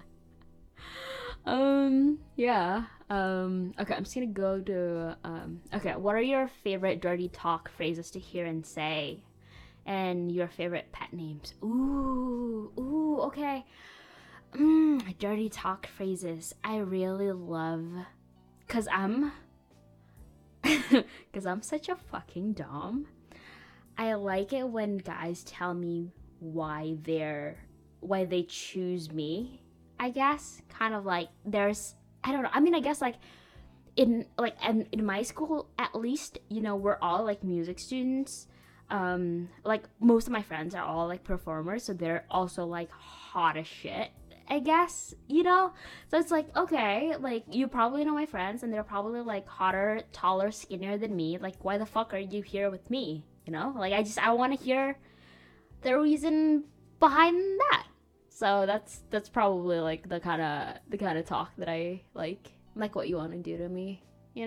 Yeah. Okay, I'm just gonna go to, okay, what are your favorite dirty talk phrases to hear and say? And your favorite pet names? Ooh, okay. Dirty talk phrases. I really love, cause I'm such a fucking dom. I like it when guys tell me why they choose me, I guess. Kind of like I don't know. I mean, I guess like in my school, at least, we're all like music students. Like most of my friends are all like performers, so they're also like hot as shit, I guess, So it's like, okay, like you probably know my friends and they're probably like hotter, taller, skinnier than me. Like, why the fuck are you here with me? Like I want to hear the reason behind that. So that's probably like the kind of talk that I like what you want to do to me,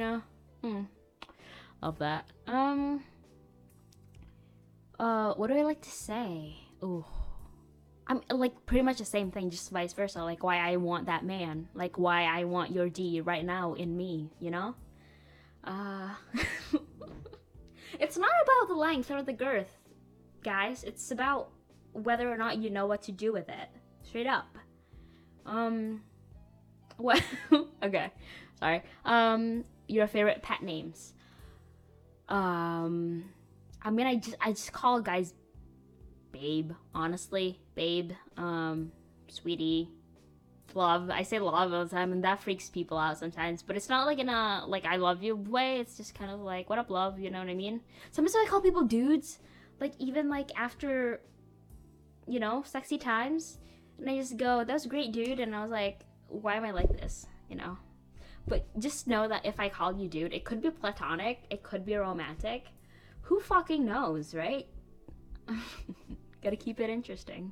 Love that. What do I like to say? Ooh. I'm like pretty much the same thing, just vice versa. Like why I want that man, like why I want your D right now in me, It's not about the length or the girth, guys. It's about whether or not you know what to do with it. Straight up. What? Okay, sorry. Your favorite pet names? I mean, I just call guys babe, honestly. Babe, sweetie, love. I say love all the time, and that freaks people out sometimes. But it's not like in a like I love you way. It's just kind of like, what up, love? You know what I mean? Sometimes I call people dudes, like even like after, sexy times, and I just go, that was great, dude. And I was like, why am I like this? But just know that if I call you dude, it could be platonic, it could be romantic. Who fucking knows, right? Gotta keep it interesting.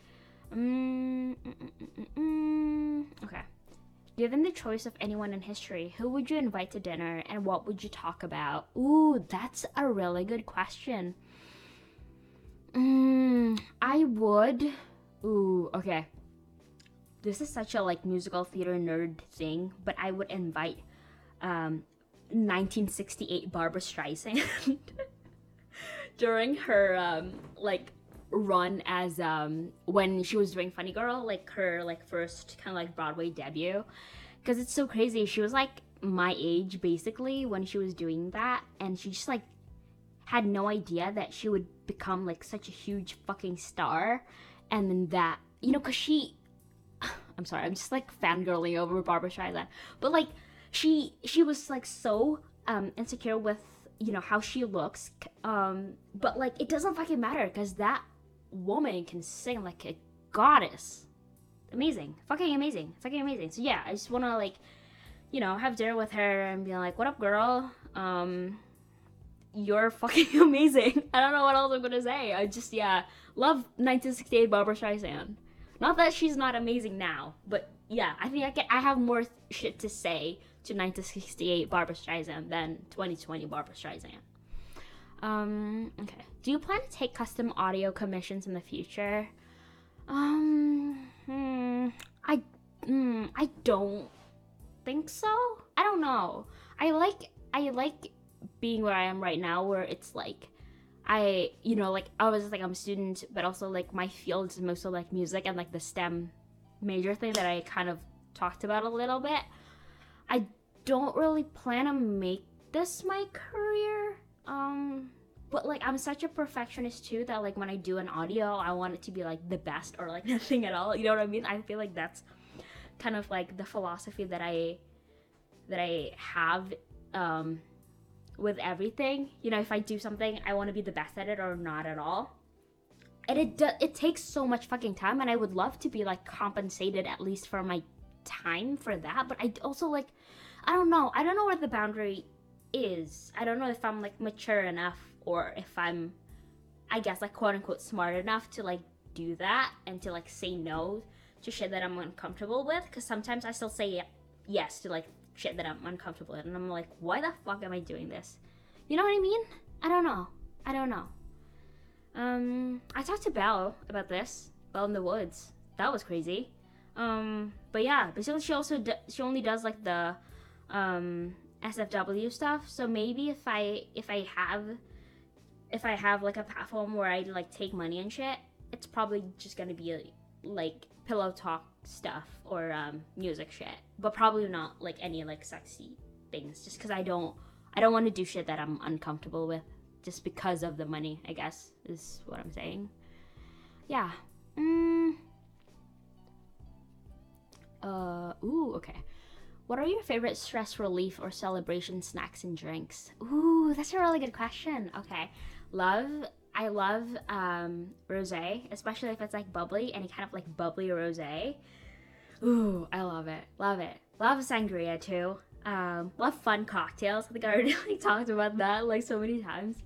Okay. Given the choice of anyone in history, who would you invite to dinner and what would you talk about? Ooh, that's a really good question. I would. Ooh, okay. This is such a like musical theater nerd thing, but I would invite 1968 Barbra Streisand during her like run as when she was doing Funny Girl, like her like first kind of like Broadway debut, because it's so crazy. She was like my age basically when she was doing that, and she just like had no idea that she would become like such a huge fucking star. And then that, because she I'm sorry, I'm just like fangirling over Barbra Streisand, but like she was like so insecure with how she looks, but like it doesn't fucking matter because that woman can sing like a goddess. Amazing, fucking amazing, fucking amazing. So yeah, I just want to like have dinner with her and be like, what up, girl? You're fucking amazing. I don't know what else I'm gonna say. I just love 1968 Barbra Streisand. Not that she's not amazing now, but yeah, I think I have more shit to say to 1968 Barbara Streisand than 2020 Barbara Streisand. Okay. Do you plan to take custom audio commissions in the future? Um, hmm, I, I don't think so. I don't know. I like being where I am right now, where it's like, like I was like I'm a student, but also like my field is mostly like music and like the STEM major thing that I kind of talked about a little bit. I don't really plan to make this my career. But like I'm such a perfectionist too that like when I do an audio, I want it to be like the best or like nothing at all. You know what I mean? I feel like that's kind of like the philosophy that I have with everything. You know, if I do something, I want to be the best at it or not at all. And it takes so much fucking time, and I would love to be like compensated at least for my time for that. But I also like, I don't know where the boundary is. I don't know if I'm like mature enough or if I'm, I guess, like quote unquote smart enough to like do that and to like say no to shit that I'm uncomfortable with. Because sometimes I still say yes to like shit that I'm uncomfortable with, and I'm like, why the fuck am I doing this? You know what I mean? I don't know. I talked to Belle about this. Belle in the Woods. That was crazy. But yeah, basically she only does like the SFW stuff. So maybe if I have like a platform where I like take money and shit, it's probably just gonna be like pillow talk stuff or music shit, but probably not like any like sexy things. Just because I don't want to do shit that I'm uncomfortable with, just because of the money, I guess is what I'm saying. Yeah. Okay. What are your favorite stress relief or celebration snacks and drinks? Ooh, that's a really good question. Okay. I love rosé, especially if it's like bubbly, any kind of like bubbly rosé. Ooh, I love it. Love it. Love sangria too. Love fun cocktails. I think I already like talked about that like so many times.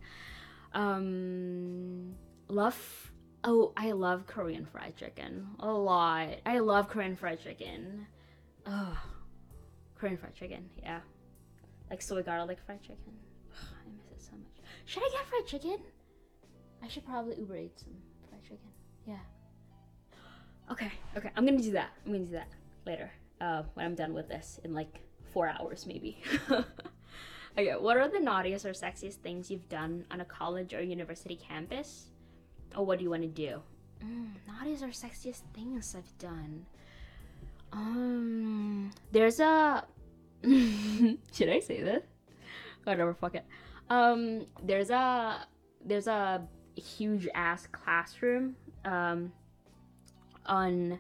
Love I love Korean fried chicken a lot. I love Korean fried chicken. Oh, Korean fried chicken, yeah. Like soy garlic fried chicken. Ugh, I miss it so much. Should I get fried chicken? I should probably Uber Eat some fried chicken. Yeah. Okay. I'm gonna do that. Later. When I'm done with this in like 4 hours, maybe. Okay. What are the naughtiest or sexiest things you've done on a college or university campus? Or what do you want to do? Naughtiest or sexiest things I've done. There's a. Should I say this? Whatever. Fuck it. There's a huge ass classroom on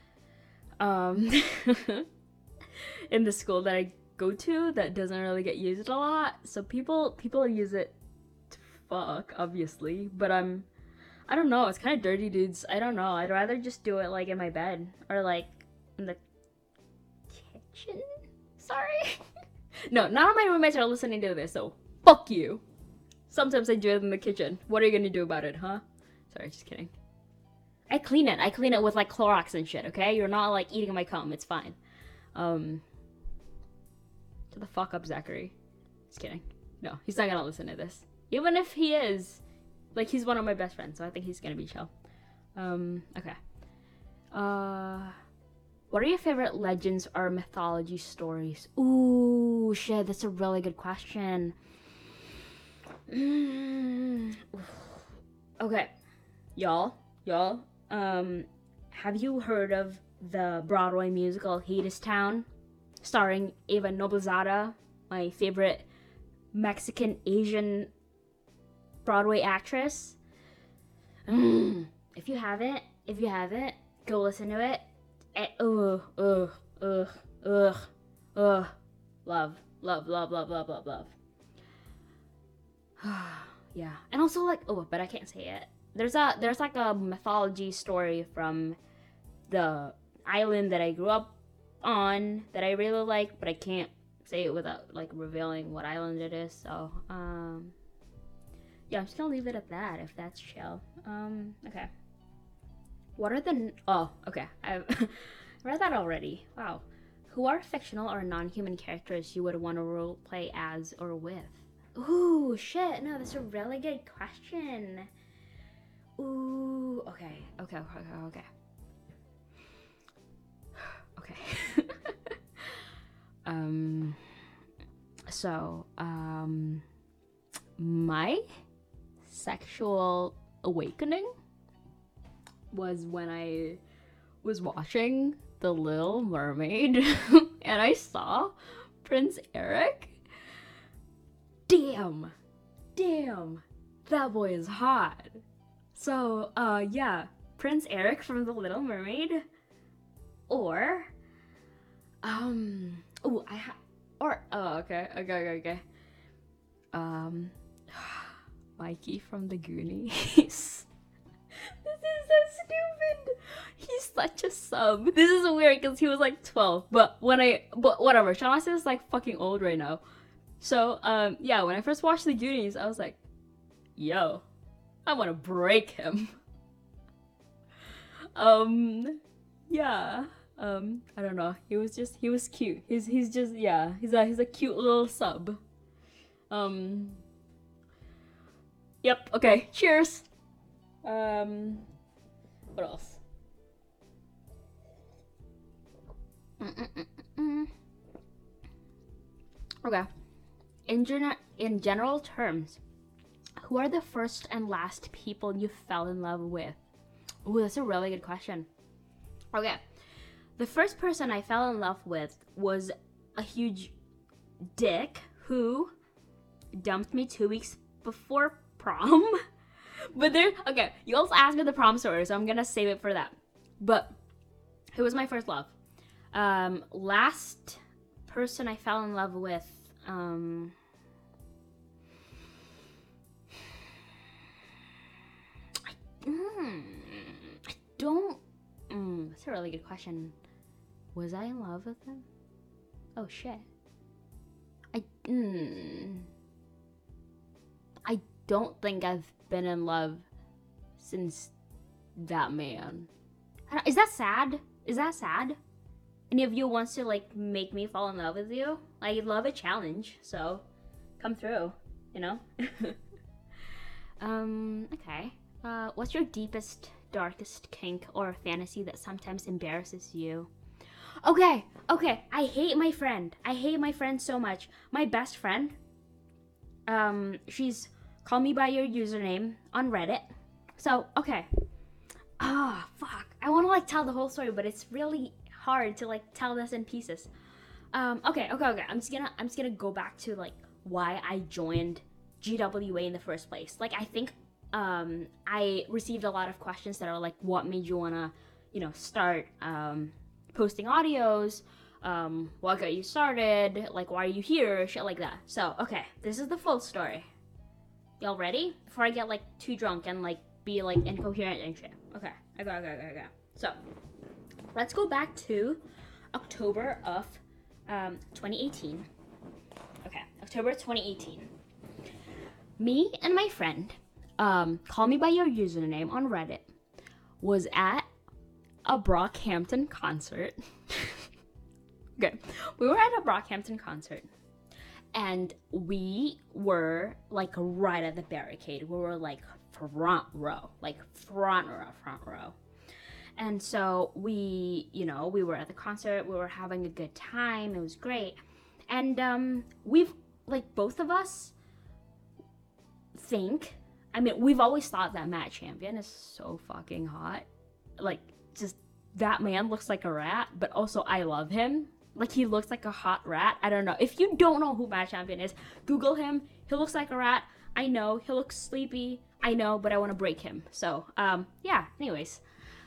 in the school that I go to that doesn't really get used a lot. So people use it to fuck, obviously, but I don't know, it's kind of dirty, dudes. I don't know. I'd rather just do it like in my bed or like in the kitchen. Sorry. No, none of my roommates are listening to this, so fuck you. Sometimes I do it in the kitchen. What are you gonna do about it, huh? Sorry, just kidding. I clean it with like Clorox and shit, okay? You're not like eating my cum, it's fine. Shut the fuck up, Zachary. Just kidding. No, he's not gonna listen to this. Even if he is, like, he's one of my best friends, so I think he's gonna be chill. Okay. What are your favorite legends or mythology stories? Ooh, shit, that's a really good question. Okay, y'all, have you heard of the Broadway musical Hadestown, starring Eva Noblezada, my favorite Mexican Asian Broadway actress? If you haven't, go listen to it. Love. Yeah, and also like, but I can't say it. There's like a mythology story from the island that I grew up on that I really like, but I can't say it without like revealing what island it is. So yeah, I'm just gonna leave it at that if that's chill. Okay. What are the okay? I read that already. Wow. Who are fictional or non-human characters you would want to role play as or with? Ooh, shit. No, that's a really good question. Ooh, okay. My sexual awakening was when I was watching The Little Mermaid and I saw Prince Eric. Damn, that boy is hot. So, yeah, Prince Eric from The Little Mermaid, or, okay. Mikey from The Goonies. This is so stupid. He's such a sub. This is weird because he was like 12, but whatever. Sean Astin is like fucking old right now. So, yeah, when I first watched The Goonies, I was like, yo, I want to break him. Yeah. I don't know. He was cute. He's a cute little sub. Yep, okay, cheers. What else? Okay. In general terms, who are the first and last people you fell in love with? Ooh, that's a really good question. Okay. The first person I fell in love with was a huge dick who dumped me 2 weeks before prom. But okay, you also asked me the prom story, so I'm gonna save it for that. But it was my first love. Last person I fell in love with, that's a really good question. Was I in love with him? Oh shit. I don't think I've been in love since that man. Is that sad? Any of you wants to like make me fall in love with you? I love a challenge, so come through, you know? Okay. What's your deepest, darkest kink or fantasy that sometimes embarrasses you? Okay. I hate my friend so much. My best friend, she's Call Me By Your Username on Reddit. So, okay. Fuck. I want to like tell the whole story, but it's really hard to like tell this in pieces. Okay. I'm just gonna go back to like why I joined GWA in the first place. Like I think I received a lot of questions that are like, what made you wanna, start posting audios? What got you started? Like, why are you here? Shit like that. So, okay, this is the full story. Y'all ready? Before I get like too drunk and like be like incoherent and shit. Okay. So, let's go back to October of 2018. Okay, October 2018. Me and my friend, Call Me By Your Username on Reddit, was at a Brockhampton concert. Okay, we were at a Brockhampton concert, and we were like right at the barricade. We were like front row. And so we were at the concert. We were having a good time. It was great, and we've like both of us we've always thought that Matt Champion is so fucking hot. Like, just that man looks like a rat, but also I love him. Like, he looks like a hot rat. I don't know. If you don't know who Matt Champion is, Google him. He looks like a rat. I know. He looks sleepy. I know, but I want to break him. So, yeah. Anyways.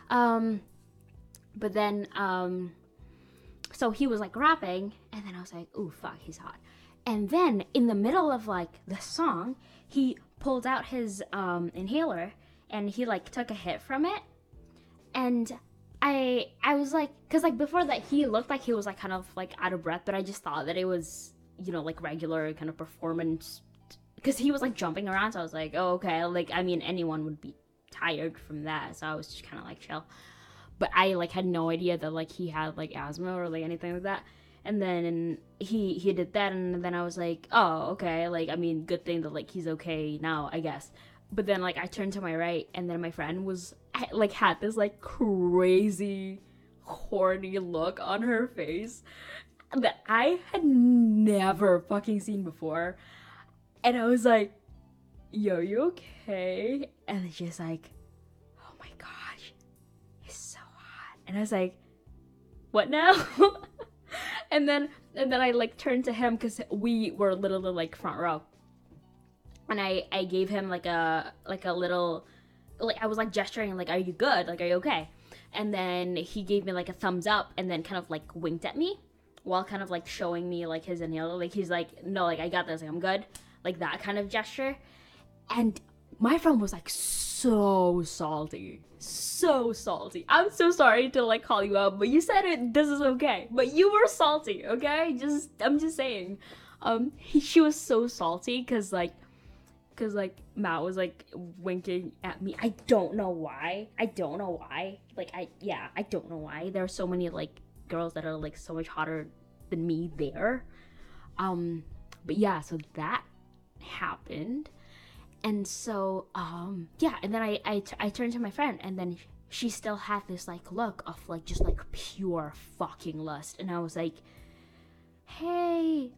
But then, so he was like rapping, and then I was like, ooh, fuck, he's hot. And then in the middle of like the song, he pulled out his inhaler and he like took a hit from it. And I was like, cause like before that he looked like he was like kind of like out of breath, but I just thought that it was, like regular kind of performance, cause he was like jumping around. So I was like, oh, okay. Like, I mean, anyone would be tired from that. So I was just kind of like chill. but I like had no idea that like he had like asthma or like anything like that. And then he did that, and then I was like, oh, okay, like I mean, good thing that like he's okay now, I guess. But then like I turned to my right, and then my friend was like had this like crazy horny look on her face that I had never fucking seen before. And I was like, yo, you okay? And she's like, oh my gosh, he's so hot. And I was like, what now? and then I like turned to him because we were literally like front row. And I gave him like a little, like I was like gesturing like, are you good? Like, are you okay? And then he gave me like a thumbs up and then kind of like winked at me while kind of like showing me like his inhaler. Like he's like, no, like I got this, like I'm good. Like that kind of gesture. And my friend was like so salty. So salty. I'm so sorry to like call you out, but you said it, this is okay. But you were salty, okay? I'm just saying. She was so salty because like Matt was like winking at me. I don't know why. Like I don't know why. There are so many like girls that are like so much hotter than me there. But yeah, so that happened. And so yeah, and then I turned to my friend, and then she still had this like look of like just like pure fucking lust. And I was like, hey,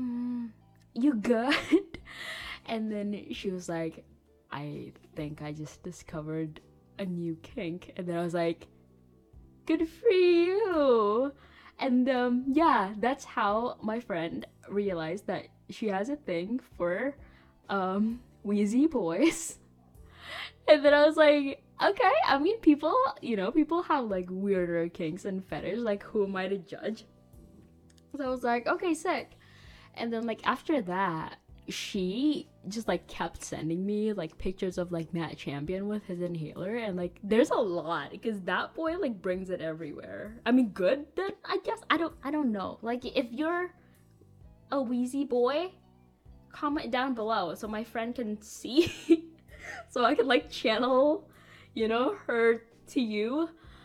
you good? And then she was like, I think I just discovered a new kink. And then I was like, good for you. And yeah, that's how my friend realized that she has a thing for wheezy boys. And then I was like, okay, I mean, people have like weirder kinks and fetishes, like who am I to judge? So I was like, okay, sick. And then like after that, she just like kept sending me like pictures of like Matt Champion with his inhaler, and like there's a lot because that boy like brings it everywhere. I mean, good then, I guess. I don't know. Like if you're a wheezy boy, comment down below so my friend can see so I can like channel, her to you.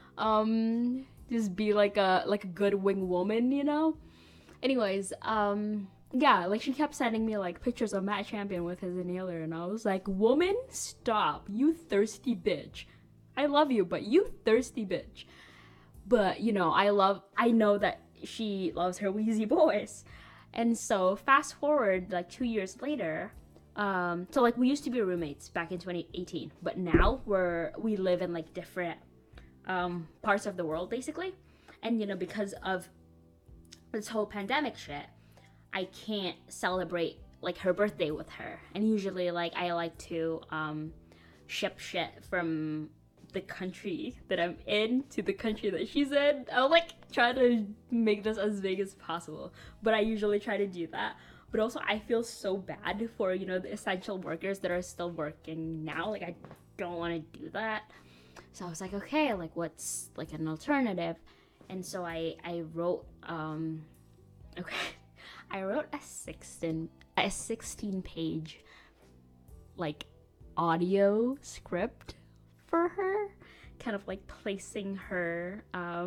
Just be like a good wing woman. Anyways, yeah, like she kept sending me like pictures of Matt Champion with his inhaler, and I was like, woman, stop, you thirsty bitch. I love you, but you thirsty bitch. But I know that she loves her wheezy boys. And so fast forward like 2 years later, so like we used to be roommates back in 2018, but now we live in like different parts of the world basically. And because of this whole pandemic shit, I can't celebrate like her birthday with her. And usually like I like to ship shit from the country that I'm in to the country that she's in. I'll like try to make this as big as possible, but I usually try to do that. But also I feel so bad for the essential workers that are still working now. Like I don't want to do that. So I was like, okay, like what's like an alternative? And so I wrote okay, I wrote a 16 page like audio script for her, kind of like placing her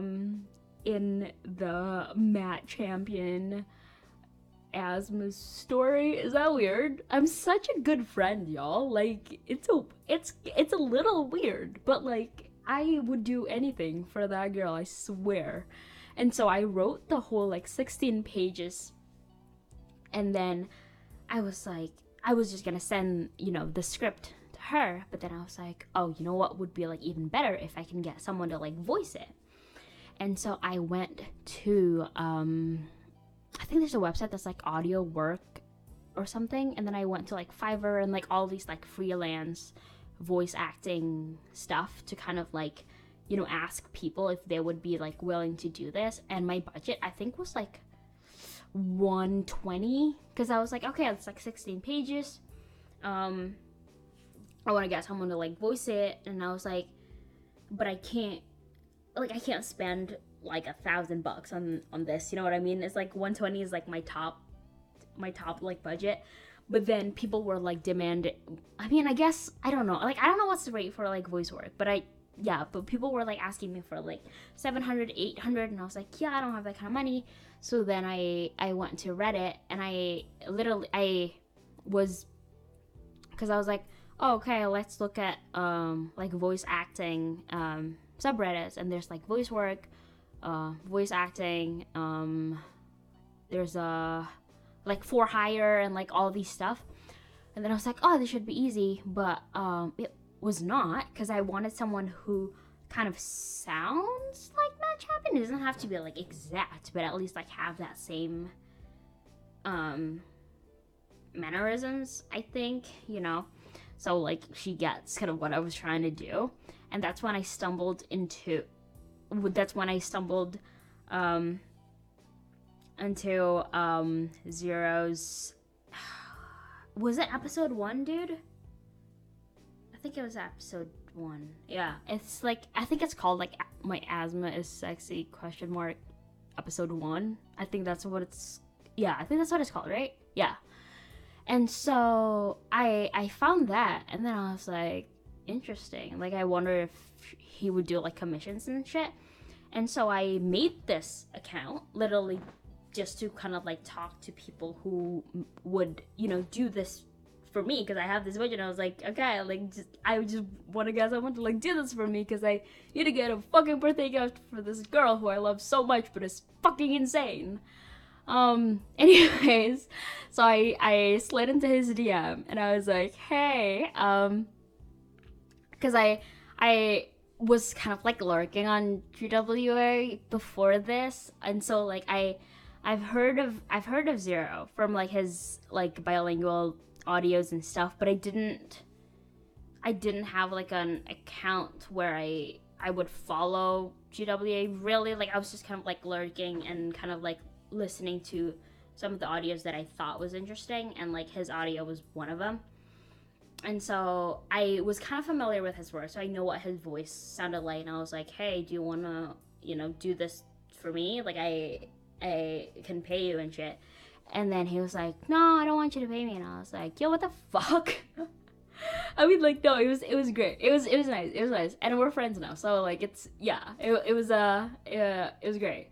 in the Matt Champion asthma story. Is that weird? I'm such a good friend, y'all. Like it's a little weird, but like I would do anything for that girl, I swear. And so I wrote the whole like 16 pages, and then I was just gonna send the script to her, but then I was like, oh, you know what would be like even better if I can get someone to like voice it. And so I went to I think there's a website that's like Audio Work or something, and then I went to like Fiverr and like all these like freelance voice acting stuff to kind of like ask people if they would be like willing to do this. And my budget I think was like $120, because I was like, okay, it's like 16 pages, I want to get someone to like voice it. And I was like, but I can't spend like $1,000 on this, you know what I mean? It's like 120 is like my top like budget. But then people were like demanding, I mean, I guess I don't know what's the rate for like voice work, but yeah, but people were like asking me for like 700, 800, and I was like, yeah, I don't have that kind of money. So then I went to Reddit, and I was, because I was like, oh, okay, let's look at like voice acting subreddits, and there's like voice work, voice acting, there's like for hire and like all these stuff. And then I was like, oh, this should be easy, but it was not, because I wanted someone who kind of sounds like Matt Chapman. It doesn't have to be like exact, but at least like have that same mannerisms, I think, you know. So like she gets kind of what I was trying to do. And that's when I stumbled into Zero's, was it episode 1, dude? I think it was episode 1. Yeah, it's like, I think it's called like My Asthma is Sexy ? Episode 1. I think that's what it's, yeah, I think that's what it's called, right? Yeah. And so I found that, and then I was like, interesting. Like, I wonder if he would do like commissions and shit. And so I made this account literally just to kind of like talk to people who would, you know, do this for me, because I have this budget. And I was like, okay, like, I just want to like do this for me, because I need to get a fucking birthday gift for this girl who I love so much, but is fucking insane. Anyways, so I slid into his DM, and I was like, hey, because I was kind of like lurking on GWA before this, and so like I've heard of Zero from like his like bilingual audios and stuff, but I didn't have like an account where I would follow GWA really. Like, I was just kind of like lurking and kind of like listening to some of the audios that I thought was interesting, and like his audio was one of them. And so I was kind of familiar with his work, so I know what his voice sounded like, and I was like, hey, do you want to, you know, do this for me? Like, I can pay you and shit. And then he was like, no, I don't want you to pay me. And I was like, yo, what the fuck? I mean, like, no, it was great. It was nice. It was nice. And we're friends now. So like, it was great.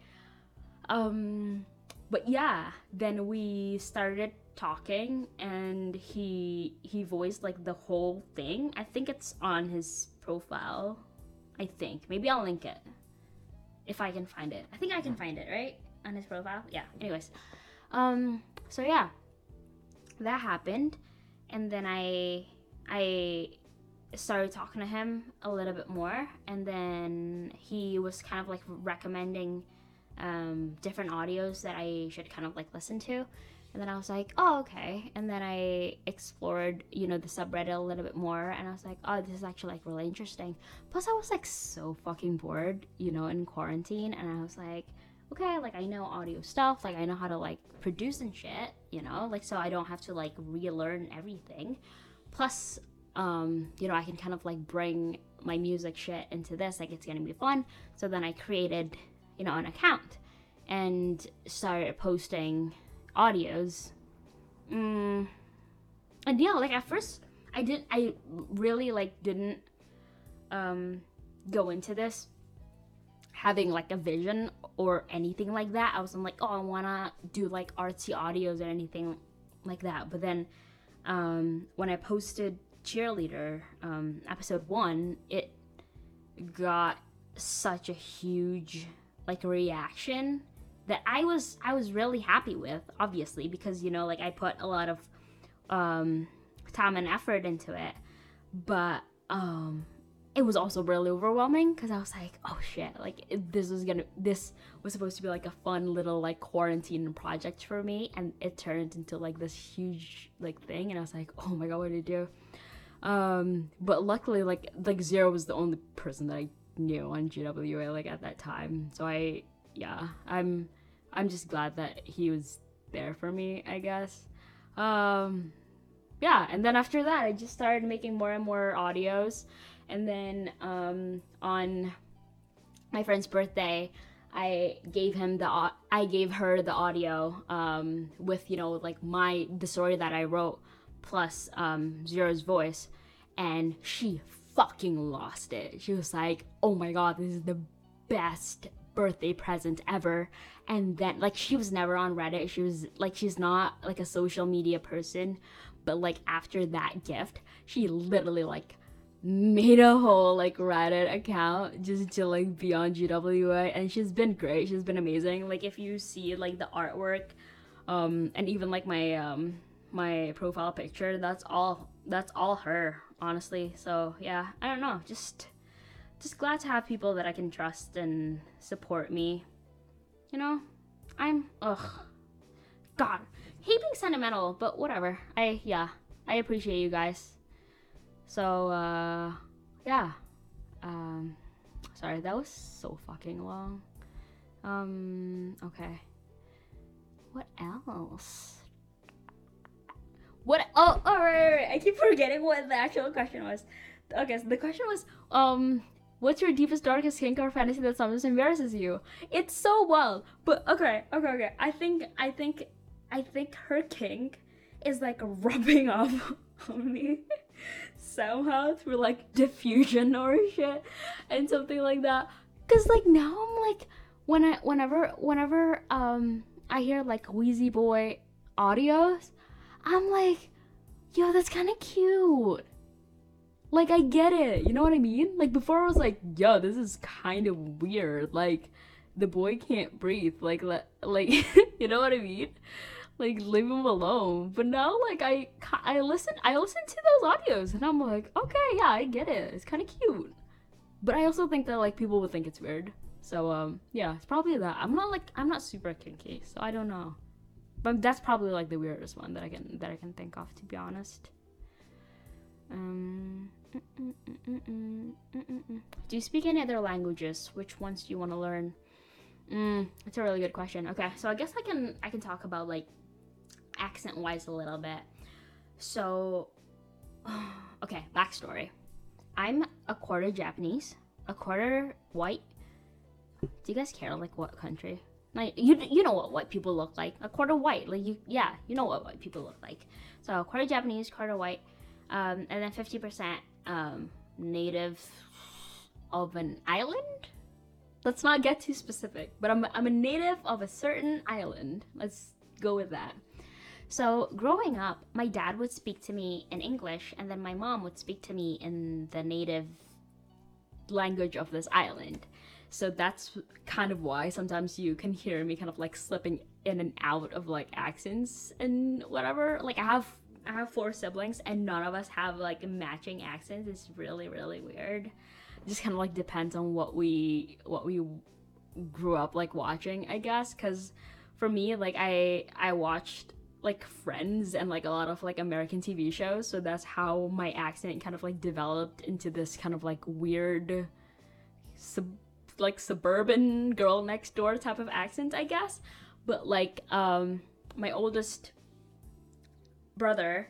But yeah, then we started talking, and he voiced like the whole thing. I think it's on his profile. I think. Maybe I'll link it if I can find it. I think I can find it, right? On his profile. Yeah. Anyways. So yeah. That happened, and then I started talking to him a little bit more, and then he was kind of like recommending different audios that I should kind of like listen to. And then I was like, oh, okay. And then I explored, you know, the subreddit a little bit more, and I was like, oh, this is actually like really interesting. Plus I was like so fucking bored, you know, in quarantine, and I was like, okay, like I know audio stuff, like I know how to like produce and shit, you know, like, so I don't have to like relearn everything. Plus, you know, I can kind of like bring my music shit into this, like it's gonna be fun. So then I created, you know, an account and started posting audios. And yeah, like at first I really like didn't go into this having like a vision or anything like that. I wasn't like, oh, I wanna do like artsy audios or anything like that. But then when I posted Cheerleader episode 1, it got such a huge like reaction that I was really happy with, obviously, because, you know, like I put a lot of time and effort into it. But it was also really overwhelming, because I was like, oh shit, like this was supposed to be like a fun little like quarantine project for me, and it turned into like this huge like thing, and I was like, oh my god, what did I do? But luckily like Zero was the only person that I knew on GWA like at that time, so I'm just glad that he was there for me, I guess. Yeah, and then after that I just started making more and more audios. And then on my friend's birthday, I gave her the audio with, you know, like the story that I wrote plus Zero's voice, and she fucking lost it. She was like, oh my god, this is the best birthday present ever. And then like she was never on Reddit. She was like, she's not like a social media person, but like after that gift, she literally like made a whole like Reddit account just to like be on GWA, and she's been great. She's been amazing. Like if you see like the artwork, and even like my profile picture, that's all her, honestly. So yeah, I don't know, just glad to have people that I can trust and support me. You know, God, hate being sentimental, but whatever. I appreciate you guys. So yeah. Sorry, that was so fucking long. Okay. What else? Oh, right. I keep forgetting what the actual question was. Okay, so the question was, what's your deepest, darkest kink or fantasy that sometimes embarrasses you? It's so wild, but okay. I think her kink is like rubbing off on me somehow through like diffusion or shit and something like that. Cause like now I'm like, whenever I hear like Wheezy Boy audios, I'm like, yo, that's kind of cute. Like, I get it. You know what I mean? Like, before I was like, yo, this is kind of weird. Like, the boy can't breathe. Like, you know what I mean? Like, leave him alone. But now, like, I listen to those audios, and I'm like, okay, yeah, I get it. It's kind of cute. But I also think that, like, people would think it's weird. So, yeah, it's probably that. I'm not super kinky, so I don't know. But that's probably like the weirdest one that I can think of, to be honest. Do you speak any other languages? Which ones do you want to learn? It's a really good question. Okay, so I guess I can talk about like accent wise a little bit. So, okay, backstory. I'm a quarter Japanese, a quarter white. Do you guys care like what country? Like you know what white people look like. A quarter white, like you know what white people look like. So a quarter Japanese, quarter white, and then 50% native of an island. Let's not get too specific, but I'm a native of a certain island. Let's go with that. So growing up, my dad would speak to me in English, and then my mom would speak to me in the native language of this island. So that's kind of why sometimes you can hear me kind of like slipping in and out of like accents and whatever. Like I have 4 siblings and none of us have like matching accents. It's really, really weird. It just kind of like depends on what we grew up like watching, I guess. Cause for me, like I watched like Friends and like a lot of like American TV shows. So that's how my accent kind of like developed into this kind of like weird suburban girl next door type of accent, I guess. But like my oldest brother,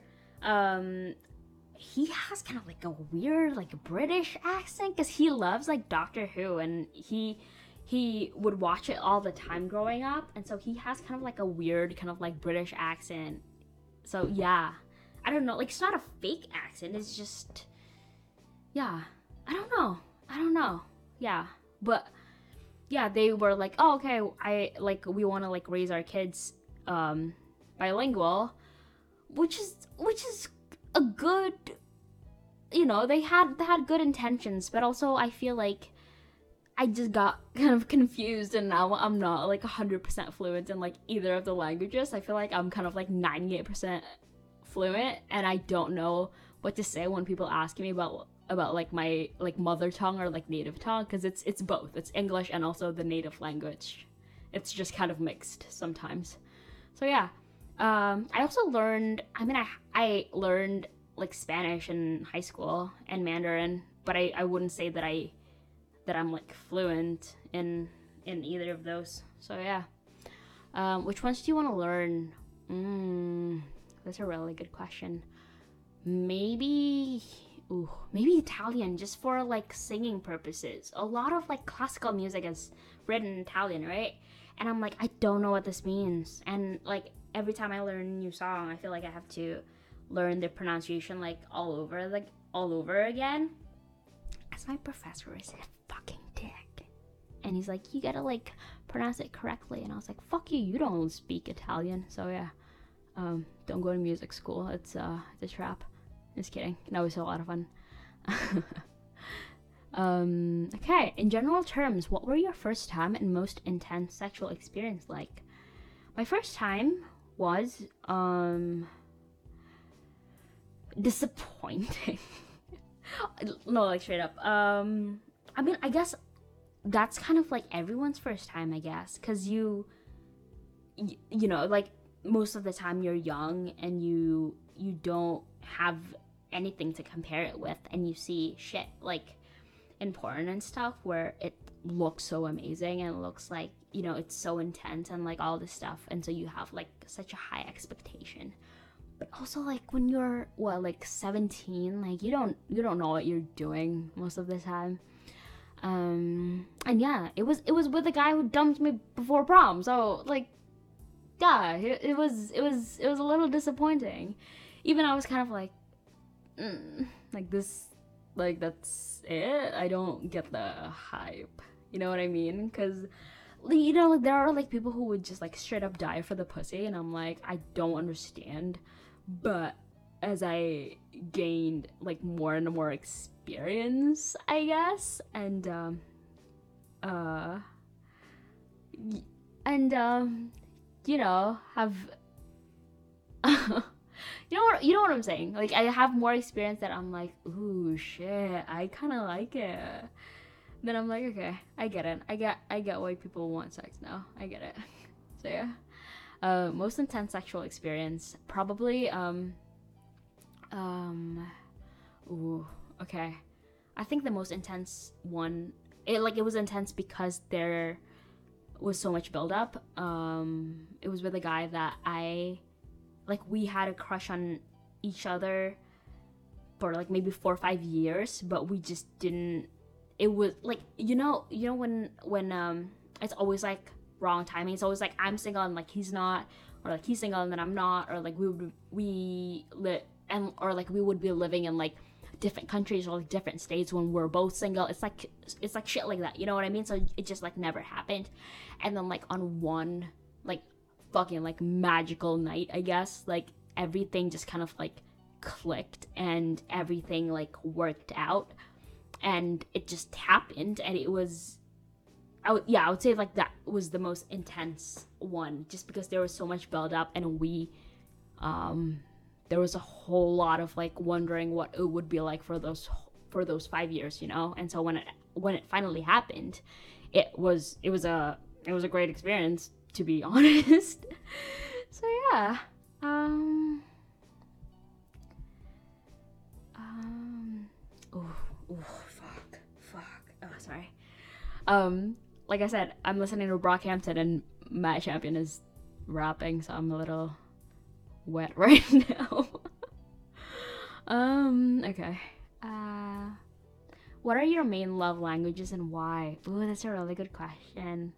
he has kind of like a weird like British accent because he loves like Doctor Who, and he would watch it all the time growing up, and so he has kind of like a weird kind of like British accent. So yeah, I don't know, like it's not a fake accent, it's just, yeah, I don't know, yeah. But yeah, they were like, oh, okay, we want to like raise our kids bilingual, which is a good, you know, they had good intentions, but also I feel like I just got kind of confused, and now I'm not like 100% fluent in like either of the languages. I feel like I'm kind of like 98% fluent, and I don't know what to say when people ask me about like my like mother tongue or like native tongue, because it's both. It's English and also the native language. It's just kind of mixed sometimes. So yeah, I also learned, I learned like Spanish in high school and Mandarin, but I wouldn't say that I'm like fluent in either of those. So yeah, which ones do you want to learn? That's a really good question. Maybe Italian, just for like singing purposes. A lot of like classical music is written in Italian, right? And I'm like, I don't know what this means. And like every time I learn a new song, I feel like I have to learn the pronunciation like all over again. as my professor is a fucking dick. And he's like, you gotta like pronounce it correctly. And I was like, fuck you, you don't speak Italian. So yeah, don't go to music school. It's a trap. Just kidding. No, it was a lot of fun. Okay, in general terms, what were your first time and most intense sexual experience like? My first time was disappointing. No, like straight up. I mean, I guess that's kind of like everyone's first time, I guess, because you know, like most of the time you're young and you don't have anything to compare it with, and you see shit like in porn and stuff where it looks so amazing and it looks like, you know, it's so intense and like all this stuff, and so you have like such a high expectation. But also like when you're like 17, like you don't know what you're doing most of the time. And yeah, it was with a guy who dumped me before prom, so like yeah, it was a little disappointing. Even I was kind of like like this, like that's it. I don't get the hype, you know what I mean? Because you know, like there are like people who would just like straight up die for the pussy, and I'm like, I don't understand. But as I gained like more and more experience, I guess, and you know, have you know what I'm saying? Like I have more experience that I'm like, ooh shit, I kind of like it. Then I'm like, okay, I get it. I get why people want sex now. I get it. So yeah. Most intense sexual experience, probably ooh, okay. I think the most intense one, it was intense because there was so much buildup. It was with a guy that we had a crush on each other for like maybe 4 or 5 years, but we just didn't. It was like, you know when it's always like wrong timing. It's always like I'm single and like he's not, or like he's single and then I'm not, or like we would be living in like different countries or like different states when we're both single. It's like shit like that, you know what I mean? So it just like never happened. And then like on one like fucking like magical night, I guess, like everything just kind of like clicked and everything like worked out, and it just happened. And it was, I would say like that was the most intense one, just because there was so much build up, and there was a whole lot of like wondering what it would be like for those 5 years, you know. And so when it finally happened, it was a great experience, to be honest. So yeah. Fuck. Oh, sorry. Like I said, I'm listening to Brockhampton and Matt Champion is rapping, so I'm a little wet right now. Okay. What are your main love languages and why? Ooh, that's a really good question.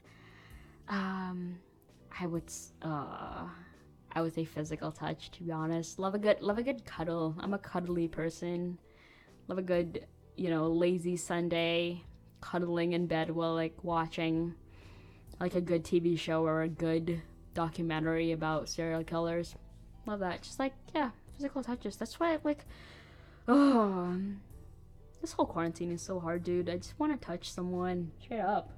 I would say physical touch, to be honest. Love a good cuddle. I'm a cuddly person. Love a good, you know, lazy Sunday, cuddling in bed while like watching like a good TV show or a good documentary about serial killers. Love that. Just like, yeah, physical touches. That's why like, oh, this whole quarantine is so hard, dude. I just want to touch someone. Straight up.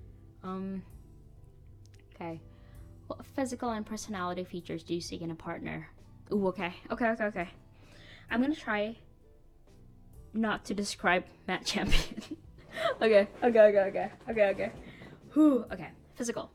Okay. What physical and personality features do you seek in a partner? Ooh, okay. I'm gonna try not to describe Matt Champion. Okay. Whew. Okay. Physical.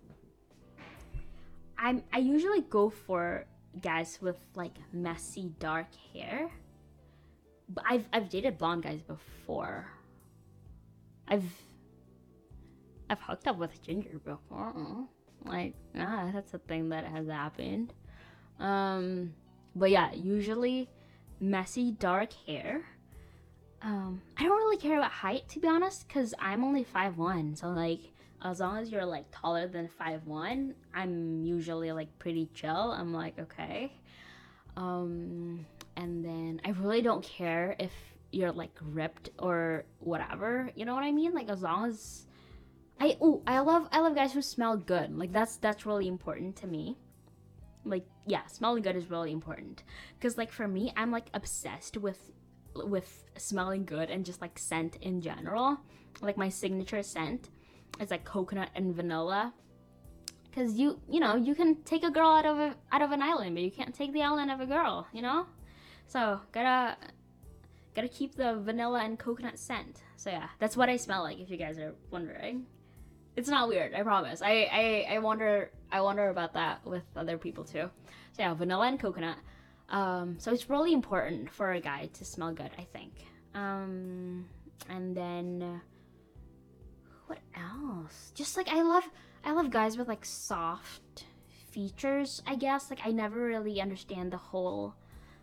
I usually go for guys with like messy dark hair. But I've dated blonde guys before. I've hooked up with ginger before. Like, that's a thing that has happened. But yeah, usually messy dark hair. I don't really care about height, to be honest, because I'm only 5'1", so like as long as you're like taller than 5'1", I'm usually like pretty chill. I'm like, okay. And then I really don't care if you're like ripped or whatever. You know what I mean? Like as long as I love guys who smell good. Like that's really important to me. Like yeah, smelling good is really important. Cause like for me, I'm like obsessed with smelling good and just like scent in general. Like my signature scent is like coconut and vanilla. Cause you know you can take a girl out of an island, but you can't take the island of a girl. You know, so gotta keep the vanilla and coconut scent. So yeah, that's what I smell like. If you guys are wondering. It's not weird, I promise. I wonder about that with other people too. So yeah, vanilla and coconut. So it's really important for a guy to smell good, I think. And then what else? Just like I love guys with like soft features, I guess. Like I never really understand the whole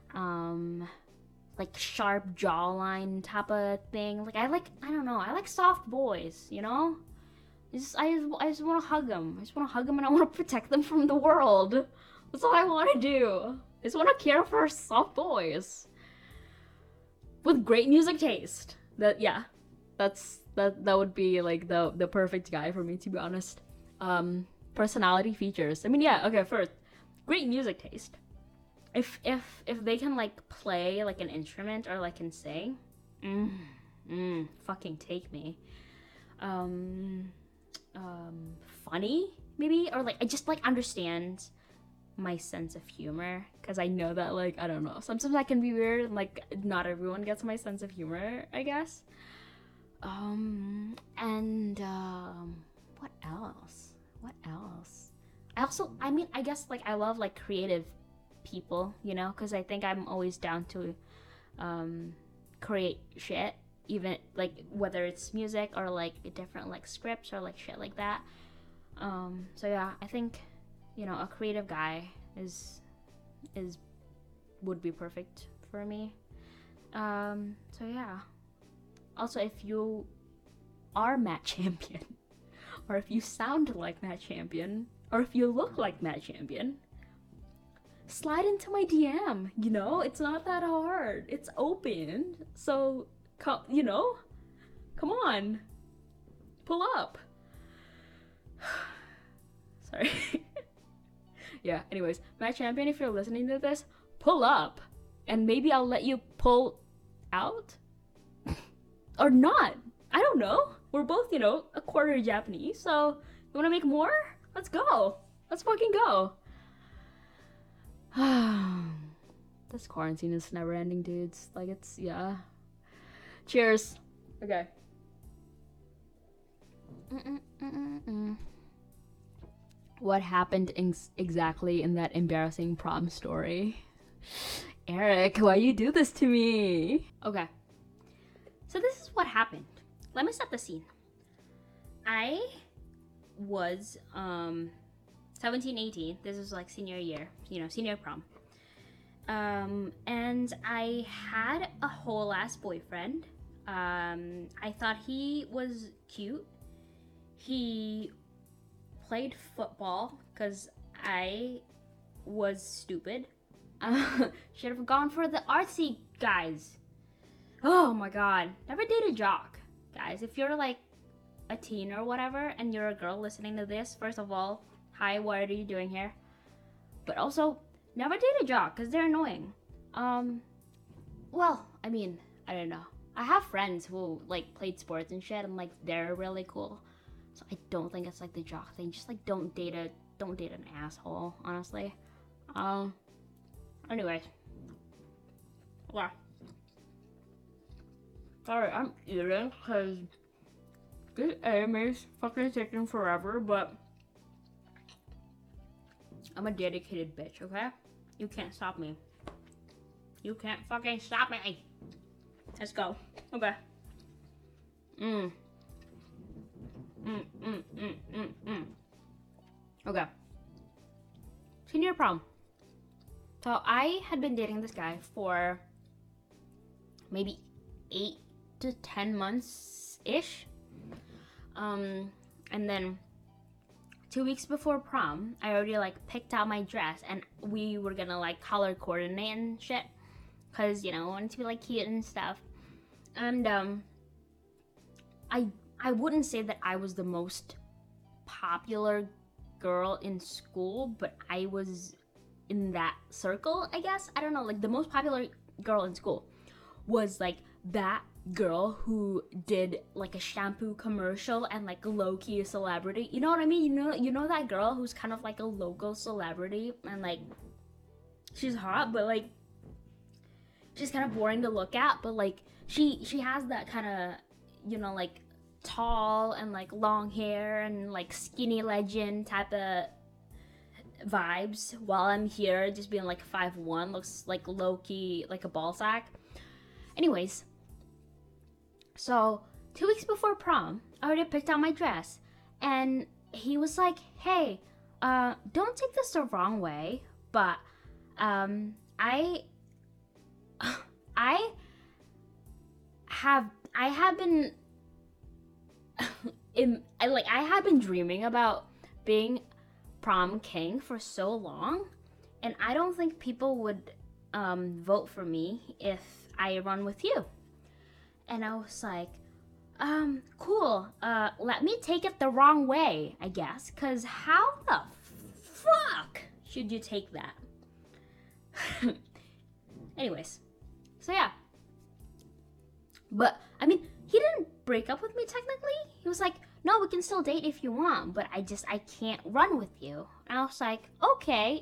like sharp jawline type of thing. Like I don't know, I like soft boys, you know? I just want to hug them. I just want to hug them and I want to protect them from the world. That's all I want to do. I just want to care for soft boys with great music taste. That would be like the perfect guy for me, to be honest. Personality features. I mean, yeah. Okay, first, great music taste. If they can like play like an instrument or like can sing, fucking take me. Funny maybe, or like I just like understand my sense of humor, because I know that like I don't know, sometimes I can be weird and like not everyone gets my sense of humor, I guess. And what else I guess like I love like creative people, you know, because I think I'm always down to create shit, even like whether it's music or like different like scripts or like shit like that. So yeah, I think, you know, a creative guy is would be perfect for me. So yeah. Also, if you are Matt Champion, or if you sound like Matt Champion, or if you look like Matt Champion, slide into my DM. You know, it's not that hard. It's open. So you know, come on, pull up. Sorry. Yeah, anyways, Matt Champion, if you're listening to this, pull up, and maybe I'll let you pull out or not. I don't know, we're both, you know, a quarter Japanese, so you want to make more? Let's go. Let's fucking go. This quarantine is never ending, dudes. Like, it's, yeah. Cheers. Okay. What happened exactly in that embarrassing prom story? Eric, why you do this to me? Okay. So this is what happened. Let me set the scene. I was 17, 18. This was like senior year, you know, senior prom. And I had a whole ass boyfriend. I thought he was cute. He played football because I was stupid. Should have gone for the artsy guys. Oh my god. Never date a jock. Guys, if you're like a teen or whatever and you're a girl listening to this, first of all, hi, what are you doing here? But also, never date a jock because they're annoying. Well, I mean, I don't know. I have friends who like played sports and shit and like they're really cool. So I don't think it's like the jock thing. Just like don't date an asshole, honestly. Anyways. Yeah. Sorry, I'm eating because this AMA's fucking taking forever, but I'm a dedicated bitch, okay? You can't stop me. You can't fucking stop me. Let's go. Okay. Okay. Senior prom. So I had been dating this guy for maybe 8 to 10 months ish. And then 2 weeks before prom, I already like picked out my dress and we were gonna like color coordinate and shit. Cause, you know, I wanted to be like cute and stuff. And I wouldn't say that I was the most popular girl in school, but I was in that circle, I guess. I don't know, like the most popular girl in school was like that girl who did like a shampoo commercial and like low-key a celebrity. You know what I mean? You know that girl who's kind of like a local celebrity and like she's hot, but like she's kind of boring to look at, but like she has that kind of, you know, like tall and like long hair and like skinny legend type of vibes, while I'm here just being like 5'1", looks like low-key like a ball sack. Anyways, so 2 weeks before prom, I already picked out my dress, and he was like, hey, don't take this the wrong way, but I have been I have been dreaming about being prom king for so long, and I don't think people would vote for me if I run with you. And I was like, cool, let me take it the wrong way, I guess, because how the fuck should you take that? Anyways, so yeah. But, I mean, he didn't break up with me technically. He was like, no, we can still date if you want, but I can't run with you. And I was like, okay,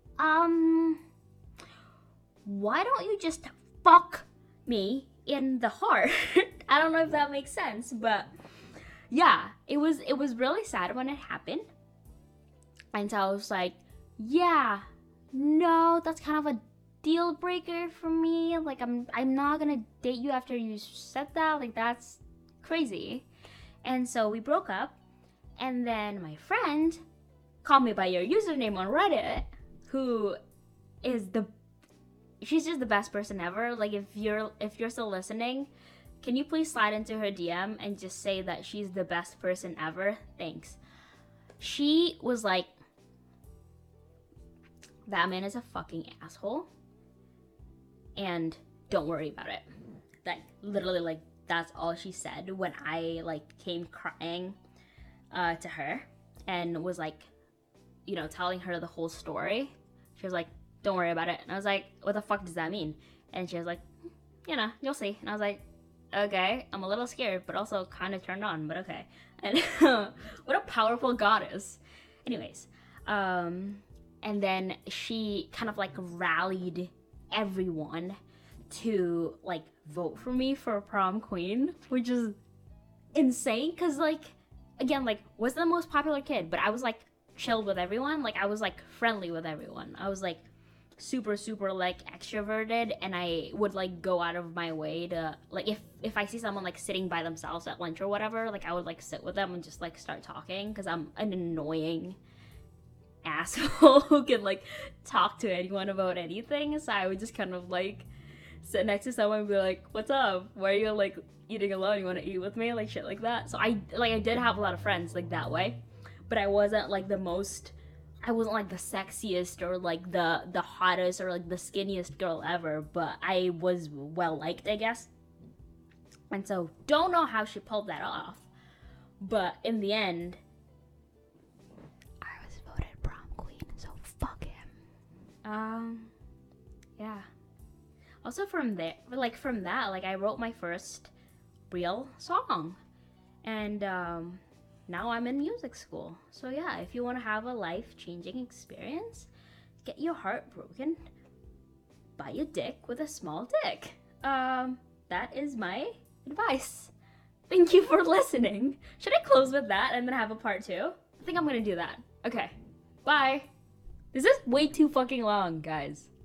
why don't you just fuck me in the heart? I don't know if that makes sense, but yeah, it was really sad when it happened. And so I was like, yeah, no, that's kind of a deal breaker for me. Like I'm not gonna date you after you said that. Like that's crazy. And so we broke up, and then my friend, call me by your username on Reddit, who is she's just the best person ever. Like if you're still listening, can you please slide into her DM and just say that she's the best person ever? Thanks. She was like, that man is a fucking asshole, and don't worry about it. Like literally, like that's all she said when I like came crying to her and was like, you know, telling her the whole story. She was like, don't worry about it. And I was like, what the fuck does that mean? And she was like, you know, you'll see. And I was like, okay, I'm a little scared, but also kind of turned on, but okay. And what a powerful goddess. Anyways, and then she kind of like rallied everyone to like vote for me for prom queen, which is insane because like again, like wasn't the most popular kid, but I was like chilled with everyone. Like I was like friendly with everyone. I was like super like extroverted, and I would like go out of my way to like if I see someone like sitting by themselves at lunch or whatever, like I would like sit with them and just like start talking because I'm an annoying asshole who can like talk to anyone about anything. So I would just kind of like sit next to someone and be like, what's up, why are you like eating alone, you want to eat with me, like shit like that. So I did have a lot of friends like that way, but I wasn't like the sexiest or like the hottest or like the skinniest girl ever, but I was well liked, I guess. And so don't know how she pulled that off, but in the end I was voted prom queen, so fuck him. Yeah. Also from that, like I wrote my first real song, and now I'm in music school. So yeah, if you want to have a life-changing experience, get your heart broken, buy a dick with a small dick. That is my advice. Thank you for listening. Should I close with that and then have a part 2? I think I'm gonna do that. Okay, bye. This is way too fucking long, guys.